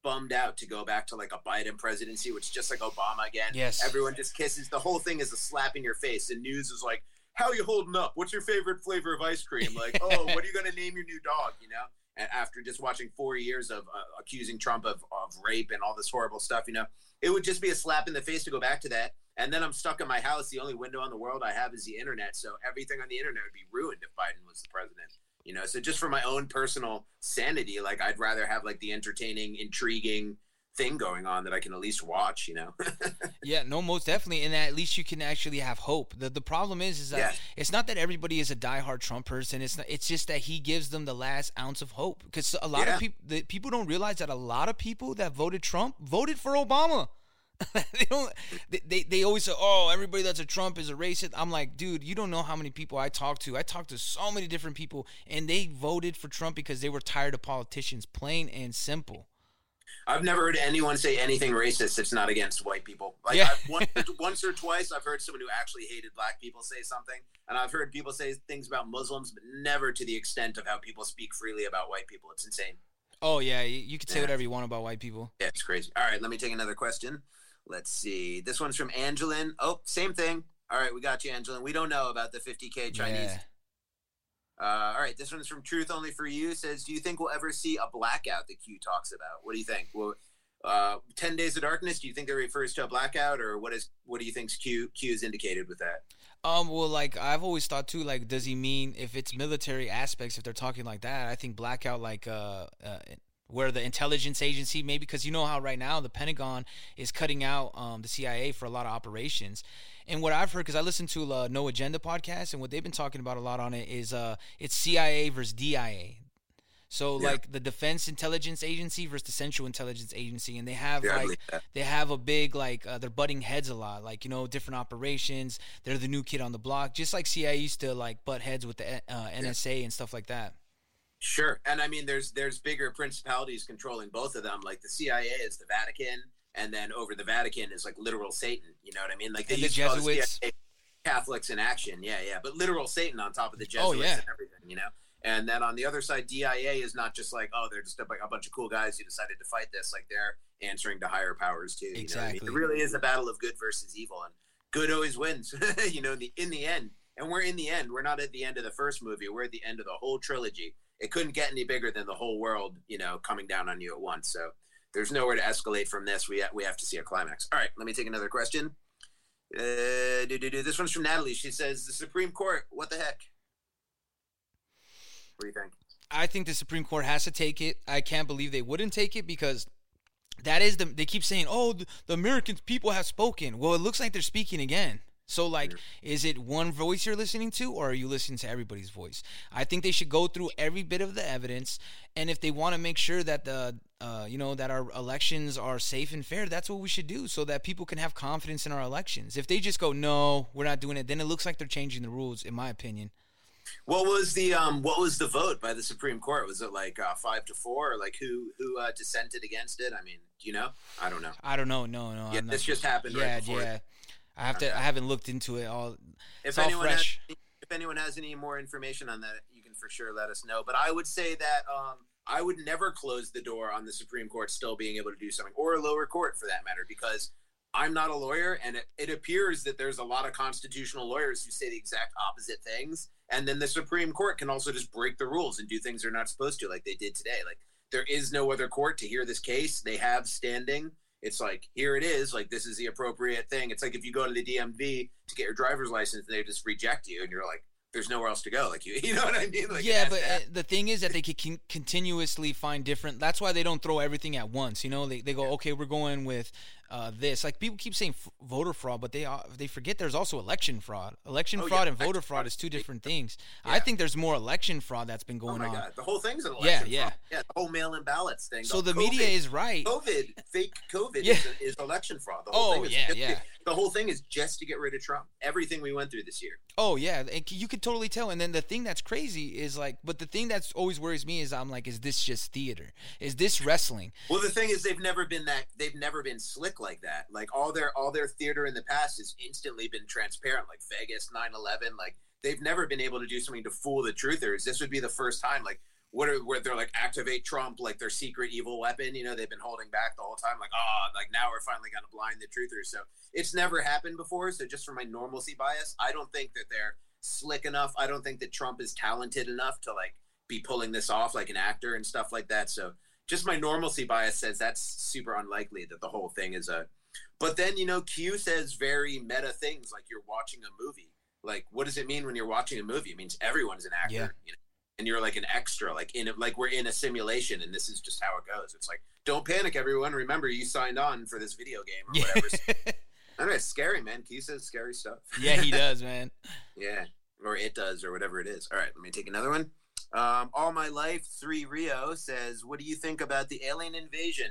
bummed out to go back to like a Biden presidency, which is just like Obama again. Yes. Everyone just kisses. The whole thing is a slap in your face. The news is like, how you holding up? What's your favorite flavor of ice cream? Like, oh, what are you going to name your new dog? You know? And after just watching four years of uh, accusing Trump of, of rape and all this horrible stuff, you know, it would just be a slap in the face to go back to that. And then I'm stuck in my house. The only window on the world I have is the internet. So everything on the internet would be ruined if Biden was the president. You know, so just for my own personal sanity, like I'd rather have like the entertaining, intriguing thing going on that I can at least watch, you know? Yeah, no, most definitely. And at least you can actually have hope. The the problem is, is that yeah. it's not that everybody is a diehard Trump person. It's not, it's just that he gives them the last ounce of hope. Because a lot yeah. of people, the, people don't realize that a lot of people that voted Trump voted for Obama. they don't. They, they they always say, "Oh, everybody that's a Trump is a racist." I'm like, dude, you don't know how many people I talk to. I talk to so many different people, and they voted for Trump because they were tired of politicians. Plain and simple. I've never heard anyone say anything racist that's not against white people. Like yeah. I've, once, once or twice, I've heard someone who actually hated black people say something, and I've heard people say things about Muslims, but never to the extent of how people speak freely about white people. It's insane. Oh yeah, you, you can say yeah. whatever you want about white people. Yeah, it's crazy. All right, let me take another question. Let's see. This one's from Angelin. Oh, same thing. All right, we got you, Angelin. We don't know about the fifty K Chinese. Yeah. Uh, all right, this one's from Truth Only For You. Says, do you think we'll ever see a blackout that Q talks about? What do you think? Well, uh, ten Days of Darkness, do you think that refers to a blackout, or what is what do you think Q Q is indicated with that? Um, well, like I've always thought too. Like, does he mean if it's military aspects? If they're talking like that, I think blackout, like uh. uh where the intelligence agency, maybe, because you know how right now the Pentagon is cutting out um, the C I A for a lot of operations. And what I've heard, because I listened to uh, No Agenda podcast, and what they've been talking about a lot on it is uh, it's C I A versus D I A. So yeah. like the Defense Intelligence Agency versus the Central Intelligence Agency, and they have yeah, like they have a big like uh, they're butting heads a lot, like, you know, different operations. They're the new kid on the block, just like C I A used to like butt heads with the uh, N S A yeah. and stuff like that. Sure. And I mean, there's there's bigger principalities controlling both of them. Like the C I A is the Vatican, and then over the Vatican is like literal Satan. You know what I mean? Like they and used the Jesuits, to Catholics in action. Yeah, yeah. But literal Satan on top of the Jesuits oh, yeah. and everything, you know? And then on the other side, D I A is not just like, oh, they're just a, a bunch of cool guys who decided to fight this. Like they're answering to higher powers too. You exactly. know what I mean? It really is a battle of good versus evil, and good always wins, you know, in the, in the end. And we're in the end. We're not at the end of the first movie. We're at the end of the whole trilogy. It couldn't get any bigger than the whole world, you know, coming down on you at once. So there's nowhere to escalate from this. We ha- we have to see a climax. All right, let me take another question. Uh, do, do, do. This one's from Natalie. She says, the Supreme Court, what the heck? What do you think? I think the Supreme Court has to take it. I can't believe they wouldn't take it, because that is the, they keep saying, oh, the, the American people have spoken. Well, it looks like they're speaking again. So, like, is it one voice you're listening to, or are you listening to everybody's voice? I think they should go through every bit of the evidence, and if they want to make sure that the, uh, you know, that our elections are safe and fair, that's what we should do, so that people can have confidence in our elections. If they just go, no, we're not doing it, then it looks like they're changing the rules, in my opinion. What was the um? What was the vote by the Supreme Court? Was it like uh, five to four, or like who who uh, dissented against it? I mean, do you know? I don't know. I don't know. No, no. Yeah, I'm this not just sure. happened. Yeah, right before yeah. It. I have okay. to. I haven't looked into it all. If it's anyone all fresh. Has, if anyone has any more information on that, you can for sure let us know. But I would say that um, I would never close the door on the Supreme Court still being able to do something, or a lower court for that matter, because I'm not a lawyer, and it, it appears that there's a lot of constitutional lawyers who say the exact opposite things, and then the Supreme Court can also just break the rules and do things they're not supposed to, like they did today. Like, there is no other court to hear this case. They have standing. It's like, here it is. Like, this is the appropriate thing. It's like if you go to the D M V to get your driver's license, they just reject you, and you're like, there's nowhere else to go. Like, you, you know what I mean? Like, yeah, but uh, the thing is that they can continuously find different. That's why they don't throw everything at once. You know, they they go, yeah. okay, we're going with uh, this. Like, people keep saying f- voter fraud, but they uh, they forget there's also election fraud. Election oh, fraud yeah. and voter fraud is two different things. Yeah. I think there's more election fraud that's been going on. Oh my on. God, the whole thing's an election yeah, fraud. Yeah, yeah, the whole mail-in ballots thing. So the the COVID, media is right. COVID, fake COVID yeah. is, is election fraud. The whole oh thing is yeah, just, yeah. The whole thing is just to get rid of Trump. Everything we went through this year. Oh yeah, you could totally tell. And then the thing that's crazy is like, but the thing that's always worries me is I'm like, is this just theater? Is this wrestling? Well, the thing is, they've never been that. They've never been slick like that. Like all their all their theater in the past has instantly been transparent, like Vegas, nine eleven. Like they've never been able to do something to fool the truthers. This would be the first time. Like what are where they're like activate Trump like their secret evil weapon. You know, they've been holding back the whole time. Like, oh, like now we're finally going to blind the truthers. So it's never happened before. So just for my normalcy bias, I don't think that they're slick enough. I don't think that Trump is talented enough to like be pulling this off like an actor and stuff like that. So just my normalcy bias says that's super unlikely that the whole thing is a. But then, you know, Q says very meta things like you're watching a movie. Like, what does it mean when you're watching a movie? It means everyone's an actor, yeah. you know, and you're like an extra, like in it, like we're in a simulation, and this is just how it goes. It's like, don't panic, everyone. Remember, you signed on for this video game or yeah. whatever. I don't know, it's scary, man. Q says scary stuff. Yeah, he does, man. Yeah, or it does, or whatever it is. All right, let me take another one. Um, All My Life, three Rio says, what do you think about the alien invasion?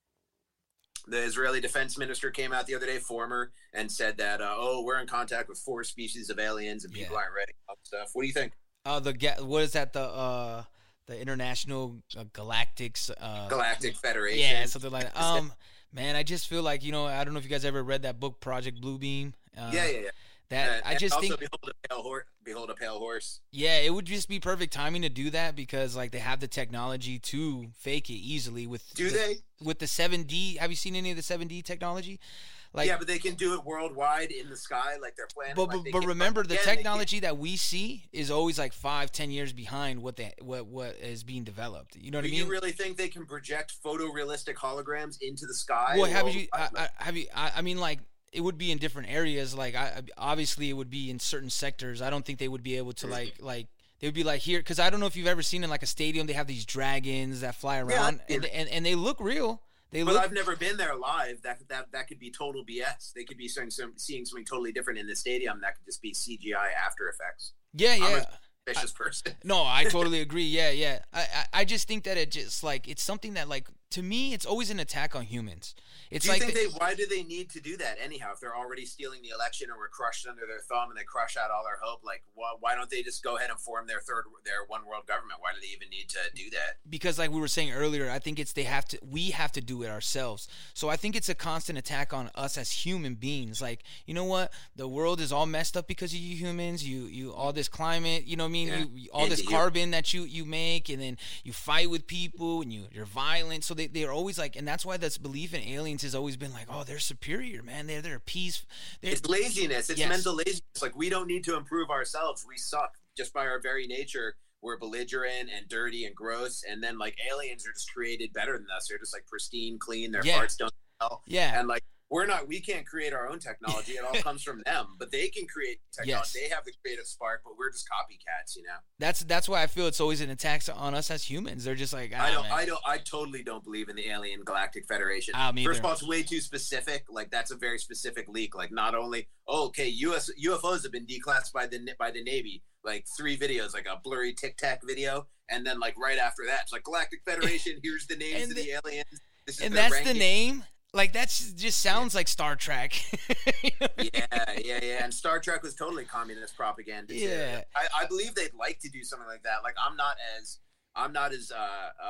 The Israeli defense minister came out the other day, former, and said that, uh, oh, we're in contact with four species of aliens and people yeah. aren't ready and stuff. What do you think? Uh, the what is that? The uh, the International uh, Galactic uh, Galactic Federation. Yeah, something like that. Um, man, I just feel like, you know, I don't know if you guys ever read that book, Project Bluebeam. Uh, yeah, yeah, yeah. That uh, I just also think. Behold a pale horse. Behold a pale horse. Yeah, it would just be perfect timing to do that because like they have the technology to fake it easily with. Do the, they? With the seven D, have you seen any of the seven D technology? Like, yeah, but they can do it worldwide in the sky, like they're planning. But like but, but remember, the technology that we see is always like five, ten years behind what they what what is being developed. You know what do I mean? You really think they can project photorealistic holograms into the sky? Well, have you? I, I, have you? I, I mean, like. It would be in different areas. Like, I obviously it would be in certain sectors. I don't think they would be able to like like they would be like here because I don't know if you've ever seen in like a stadium they have these dragons that fly around yeah, and, and and they look real. They but look. I've never been there live. That that that could be total B S. They could be seeing some seeing something totally different in the stadium. That could just be C G I After Effects. Yeah, yeah. I'm a vicious I, person. No, I totally agree. Yeah, yeah. I, I I just think that it just like it's something that like to me it's always an attack on humans. It's do you like think the, they? Why do they need to do that anyhow? If they're already stealing the election or we're crushed under their thumb and they crush out all their hope, like why, why don't they just go ahead and form their third, their one world government? Why do they even need to do that? Because, like we were saying earlier, I think it's they have to. We have to do it ourselves. So I think it's a constant attack on us as human beings. Like, you know what? The world is all messed up because of you humans. You, you, all this climate. You know what I mean? Yeah. You, all and this carbon that you you make, and then you fight with people, and you you're violent. So they they're always like, and that's why this belief in aliens has always been like, oh, they're superior, man. They're they're peace. They're, it's laziness. It's yes. mental laziness. Like we don't need to improve ourselves. We suck just by our very nature. We're belligerent and dirty and gross. And then like aliens are just created better than us. They're just like pristine, clean. Their yeah. farts don't smell. Yeah. And like we're not. We can't create our own technology. It all comes from them. But they can create technology. Yes. They have the creative spark. But we're just copycats. You know. That's that's why I feel it's always an attack on us as humans. They're just like ah, I don't. man. I don't. I totally don't believe in the alien galactic federation. Ah, me First either. of all, it's way too specific. Like that's a very specific leak. Like not only oh, okay, U S U F Os have been declassified by the by the Navy. Like three videos, like a blurry Tic Tac video, and then like right after that, it's like Galactic Federation. Here's the names of the, the aliens. This is and that's ranking. the name. Like that just sounds yeah. like Star Trek. You know I mean? Yeah, yeah, yeah. And Star Trek was totally communist propaganda. Too. Yeah, I, I believe they'd like to do something like that. Like I'm not as I'm not as uh,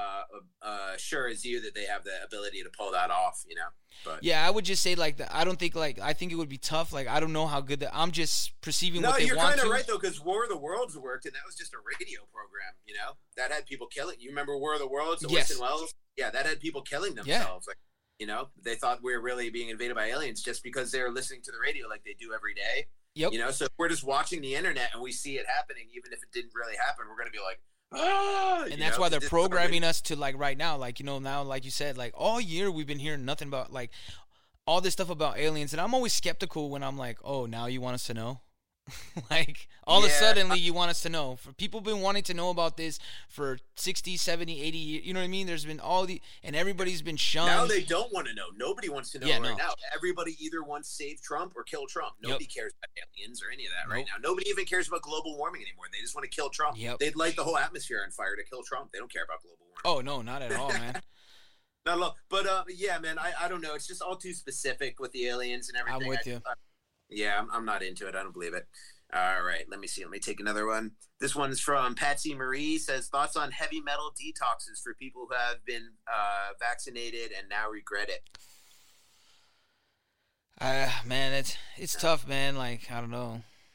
uh, uh, sure as you that they have the ability to pull that off. You know. But yeah, I would just say like the, I don't think like I think it would be tough. Like I don't know how good that I'm just perceiving no, what they you're want kind to. of right though, because War of the Worlds worked, and that was just a radio program. You know, that had people killing. You remember War of the Worlds? Yes. Orson Welles? Yeah, that had people killing themselves. Yeah. Like. You know, they thought we were really being invaded by aliens just because they were listening to the radio like they do every day. Yep. You know, so if we're just watching the internet and we see it happening, even if it didn't really happen, we're going to be like, ah! And that's know? why they're programming us to, like, right now, like, you know, now, like you said, like, all year we've been hearing nothing about, like, all this stuff about aliens. And I'm always skeptical when I'm like, oh, now you want us to know? Like all yeah. of a sudden you want us to know. For people been wanting to know about this for sixty, seventy, eighty years. You know what I mean? There's been all the and everybody's been shunned. Now they don't want to know. Nobody wants to know yeah, right no. now. Everybody either wants to save Trump or kill Trump. Nobody yep. cares about aliens or any of that nope. right now. Nobody even cares about global warming anymore. They just want to kill Trump. Yep. They'd light the whole atmosphere on fire to kill Trump. They don't care about global warming. Oh no, not at all, man. Not at all. But uh, yeah, man, I, I don't know. It's just all too specific with the aliens and everything. I'm with I, you. I, yeah, I'm, I'm not into it. I don't believe it. All right, let me see. Let me take another one. This one's from Patsy Marie. Says, thoughts on heavy metal detoxes for people who have been uh, vaccinated and now regret it. Uh, man, it's it's tough, man. Like, I don't know.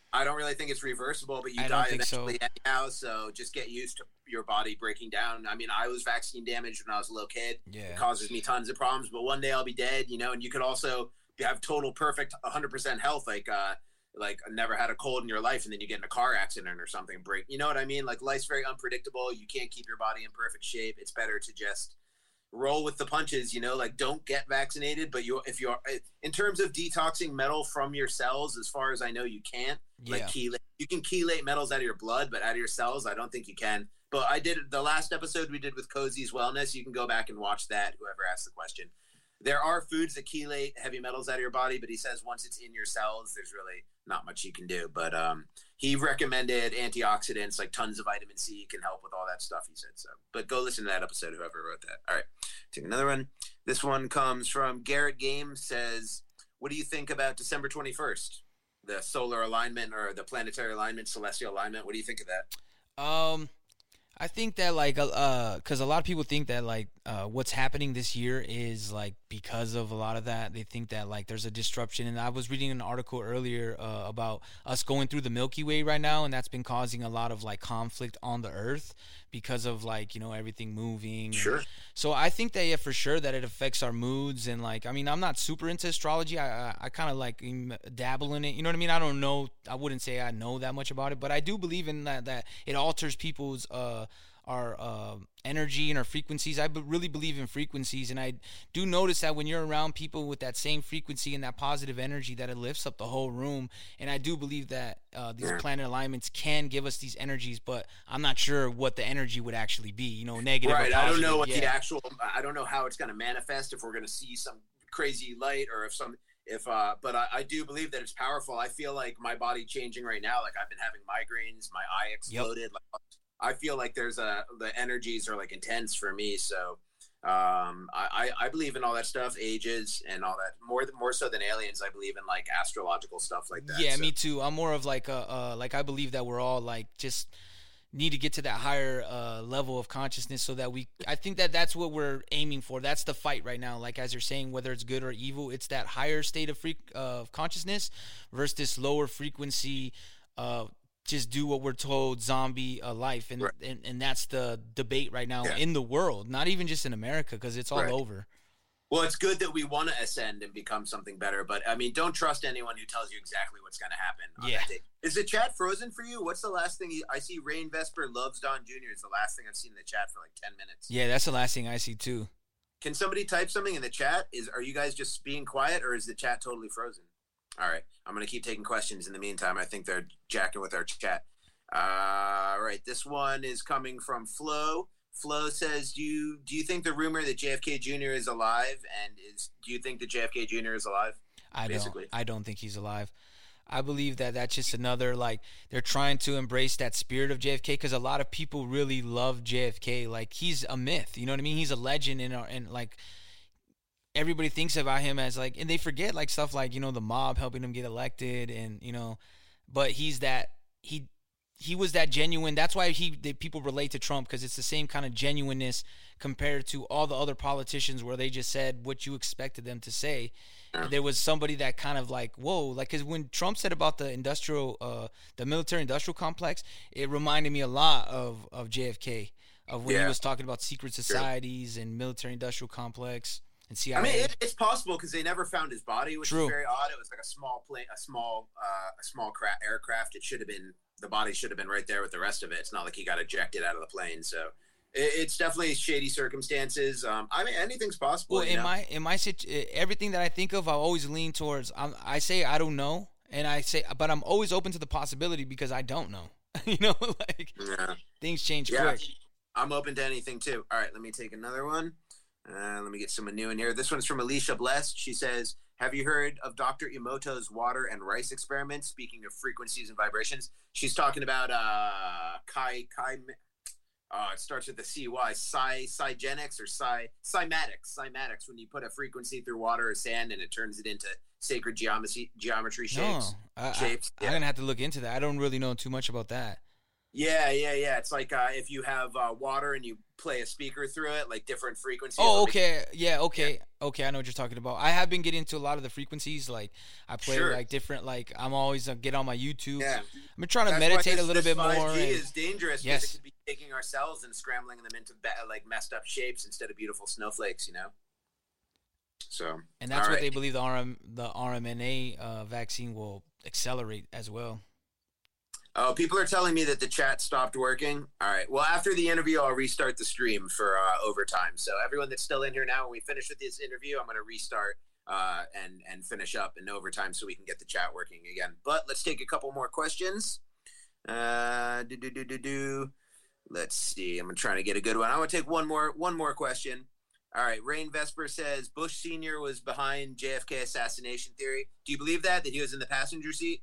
I don't really think it's reversible, but you I die don't think eventually so. anyhow. So just get used to your body breaking down. I mean, I was vaccine damaged when I was a little kid. Yeah. It causes me tons of problems, but one day I'll be dead, you know. And you could also have total perfect one hundred percent health, like uh, like never had a cold in your life, and then you get in a car accident or something, break. You know what I mean? Like life's very unpredictable. You can't keep your body in perfect shape. It's better to just roll with the punches, you know, like don't get vaccinated, but you, if you're in terms of detoxing metal from your cells, as far as I know, you can't. Yeah. Like chelate, you can chelate metals out of your blood, but out of your cells, I don't think you can. But I did the last episode we did with Cozy's Wellness. You can go back and watch that. Whoever asked the question, there are foods that chelate heavy metals out of your body, but he says once it's in your cells, there's really not much you can do. But um, he recommended antioxidants, like tons of vitamin C can help with all that stuff, he said. So, but go listen to that episode, whoever wrote that. All right, take another one. This one comes from Garrett Game, says, what do you think about December twenty-first? The solar alignment or the planetary alignment, celestial alignment. What do you think of that? Um, I think that like uh, because a lot of people think that like uh, what's happening this year is like because of a lot of that. They think that like there's a disruption, and I was reading an article earlier uh, about us going through the Milky Way right now, and that's been causing a lot of like conflict on the Earth because of like, you know, everything moving. Sure. So I think that, yeah, for sure that it affects our moods. And like, I mean, I'm not super into astrology. I I, I kind of like dabble in it. You know what I mean? I don't know. I wouldn't say I know that much about it, but I do believe in that, that it alters people's, uh, our uh, energy and our frequencies. I b- really believe in frequencies, and I do notice that when you're around people with that same frequency and that positive energy, that it lifts up the whole room. And I do believe that uh, these planet alignments can give us these energies, but I'm not sure what the energy would actually be, you know, negative Right. or positive. I don't know what yeah. the actual, I don't know how it's going to manifest, if we're going to see some crazy light or if some, if, uh, but I, I do believe that it's powerful. I feel like my body changing right now. Like I've been having migraines, my eye exploded. Yep. Like, I feel like there's a, the energies are like intense for me. So um, I, I believe in all that stuff, ages and all that, more more so than aliens. I believe in like astrological stuff like that. Yeah, so. me too. I'm more of like a, uh, like I believe that we're all like just need to get to that higher uh, level of consciousness so that we, I think that that's what we're aiming for. That's the fight right now. Like as you're saying, whether it's good or evil, it's that higher state of freak uh, of consciousness versus this lower frequency uh just do what we're told zombie uh, life, and, right. and and that's the debate right now yeah. in the world, not even just in America, because it's all right. over. Well, it's good that we want to ascend and become something better, but I mean, don't trust anyone who tells you exactly what's going to happen on yeah that day. Is the chat frozen for you? What's the last thing you, I see? Rain Vesper loves Don Junior is the last thing I've seen in the chat for like ten minutes. Yeah, that's the last thing I see too. Can somebody type something in the chat? Is are you guys just being quiet, or is the chat totally frozen? All right, I'm going to keep taking questions in the meantime. I think they're jacking with our chat. Uh, all right, this one is coming from Flo. Flo says, "Do you do you think the rumor that J F K Junior is alive, and is do you think that J F K Junior is alive?" I basically? don't. I don't think he's alive. I believe that that's just another, like, they're trying to embrace that spirit of J F K, because a lot of people really love J F K. Like, he's a myth. You know what I mean? He's a legend, in our, and like everybody thinks about him as like, and they forget like stuff like, you know, the mob helping him get elected, and you know, but he's that he. He was that genuine. That's why he they, people relate to Trump, because it's the same kind of genuineness compared to all the other politicians where they just said what you expected them to say. Yeah. There was somebody that kind of like, whoa, like, because when Trump said about the industrial, uh, the military industrial complex, it reminded me a lot of, of J F K, of when yeah. he was talking about secret societies sure. and military industrial complex. And C I A. I mean, it, it's possible because they never found his body, which True. is very odd. It was like a small plane, a small, uh, a small cra- aircraft. It should have been the body should have been right there with the rest of it. It's not like he got ejected out of the plane. So it, it's definitely shady circumstances. Um, I mean, anything's possible. Well, you in know? my in my situ- everything that I think of, I always lean towards. I'm, I say I don't know, and I say, but I'm always open to the possibility because I don't know. you know, like yeah. things change yeah. quick. I'm open to anything too. All right, let me take another one. Uh, let me get someone new in here. This one's from Alicia Blessed. She says, have you heard of Doctor Emoto's water and rice experiment? Speaking of frequencies and vibrations, she's talking about uh, Kai, Kai, uh, it starts with the C Y, Cy, Cygenics or Cy, Cymatics, Cymatics, when you put a frequency through water or sand and it turns it into sacred geometry, geometry shapes. No, I, shapes. I, yeah. I'm going to have to look into that. I don't really know too much about that. Yeah, yeah, yeah. It's like uh, if you have uh, water and you play a speaker through it, like different frequencies. Oh, okay. Yeah, okay. Yeah. Okay, I know what you're talking about. I have been getting into a lot of the frequencies. Like, I play sure. like different, like, I'm always uh, get on my YouTube. Yeah. I've been trying to That's meditate this, a little bit more. five G and, is dangerous yes. because it could be taking our cells and scrambling them into, like, messed up shapes instead of beautiful snowflakes, you know? So, and that's what right. they believe the R M, the R M N A uh, vaccine will accelerate as well. Oh, people are telling me that the chat stopped working. All right. Well, after the interview, I'll restart the stream for uh, overtime. So everyone that's still in here now, when we finish with this interview, I'm going to restart uh, and and finish up in overtime so we can get the chat working again. But let's take a couple more questions. Uh, do do do do do. Let's see. I'm trying to get a good one. I want to take one more one more question. All right. Rain Vesper says Bush Senior was behind J F K assassination theory. Do you believe that that he was in the passenger seat?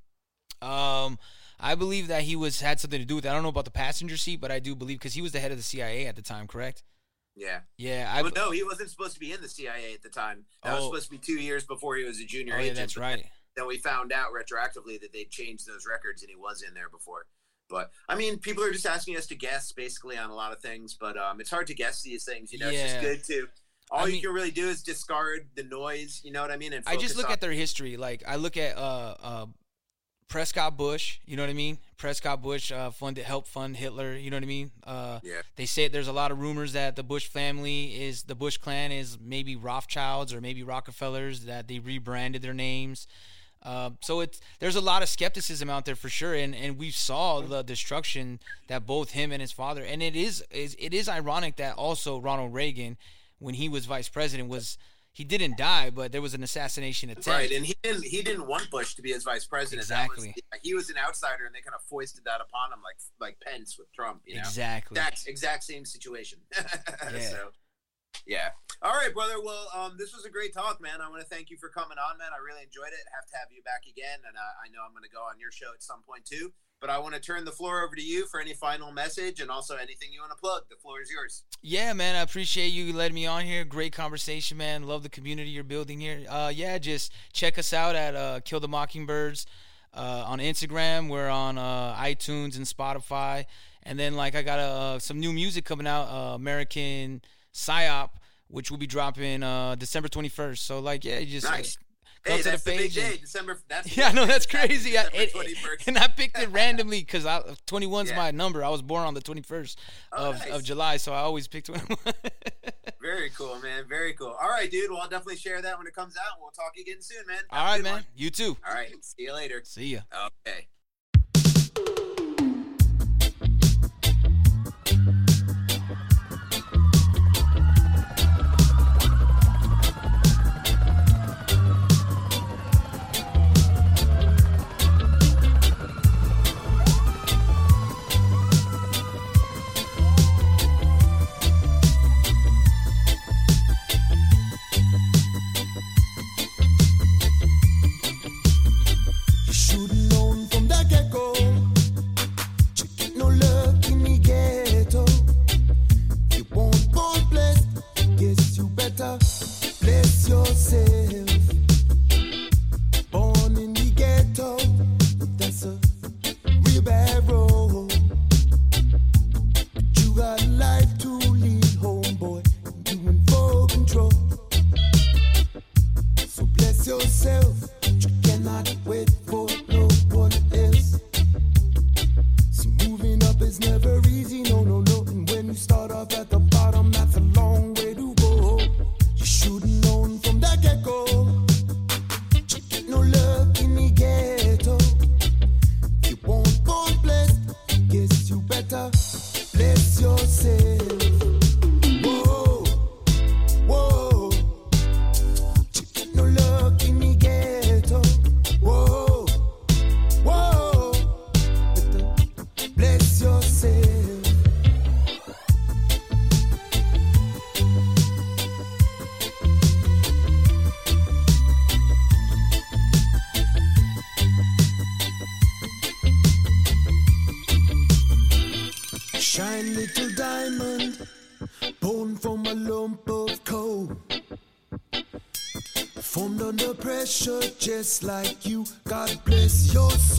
Um. I believe that he was had something to do with it. I don't know about the passenger seat, but I do believe because he was the head of the C I A at the time, correct? Yeah. Yeah. I, well, no, he wasn't supposed to be in the C I A at the time. That oh. was supposed to be two years before he was a junior oh, agent. Yeah, that's right. Then, then we found out retroactively that they changed those records and he was in there before. But, I mean, people are just asking us to guess basically on a lot of things, but um, it's hard to guess these things. You know, yeah. It's just good to – all I you mean, can really do is discard the noise, you know what I mean? And I just look on- at their history. Like, I look at uh, – uh, Prescott Bush, you know what I mean? Prescott Bush uh, funded, helped fund Hitler, you know what I mean? Uh, yeah. They say there's a lot of rumors that the Bush family is, the Bush clan is maybe Rothschilds or maybe Rockefellers, that they rebranded their names. Uh, so it's there's a lot of skepticism out there for sure, and, and we saw the destruction that both him and his father, and it is, is it is ironic that also Ronald Reagan, when he was vice president, was – he didn't die, but there was an assassination attempt. Right, and he didn't he didn't want Bush to be his vice president. Exactly. Was, he was an outsider, and they kind of foisted that upon him, like like Pence with Trump. You know? Exactly. That's exact same situation. Yeah. So, yeah. All right, brother. Well, um, this was a great talk, man. I want to thank you for coming on, man. I really enjoyed it. Have to have you back again, and uh, I know I'm going to go on your show at some point too. But I want to turn the floor over to you for any final message and also anything you want to plug. The floor is yours. Yeah, man. I appreciate you letting me on here. Great conversation, man. Love the community you're building here. Uh, yeah, just check us out at uh, Kill the Mockingbirds uh, on Instagram. We're on uh, iTunes and Spotify. And then, like, I got uh, some new music coming out, uh, American Psyop, which will be dropping uh, December twenty-first. So, like, yeah, you just... Nice. Like, Go hey, to that's the page. The big day, December. That's yeah, no, that's crazy. I, it, it, and I picked it randomly because twenty-one's yeah. my number. I was born on the twenty-first oh, of, nice. of July, so I always pick twenty-one. Very cool, man. Very cool. All right, dude. Well, I'll definitely share that when it comes out. We'll talk again soon, man. Have All right, man. One. You too. All right. See you later. See ya. Okay. Just like you, God bless your soul.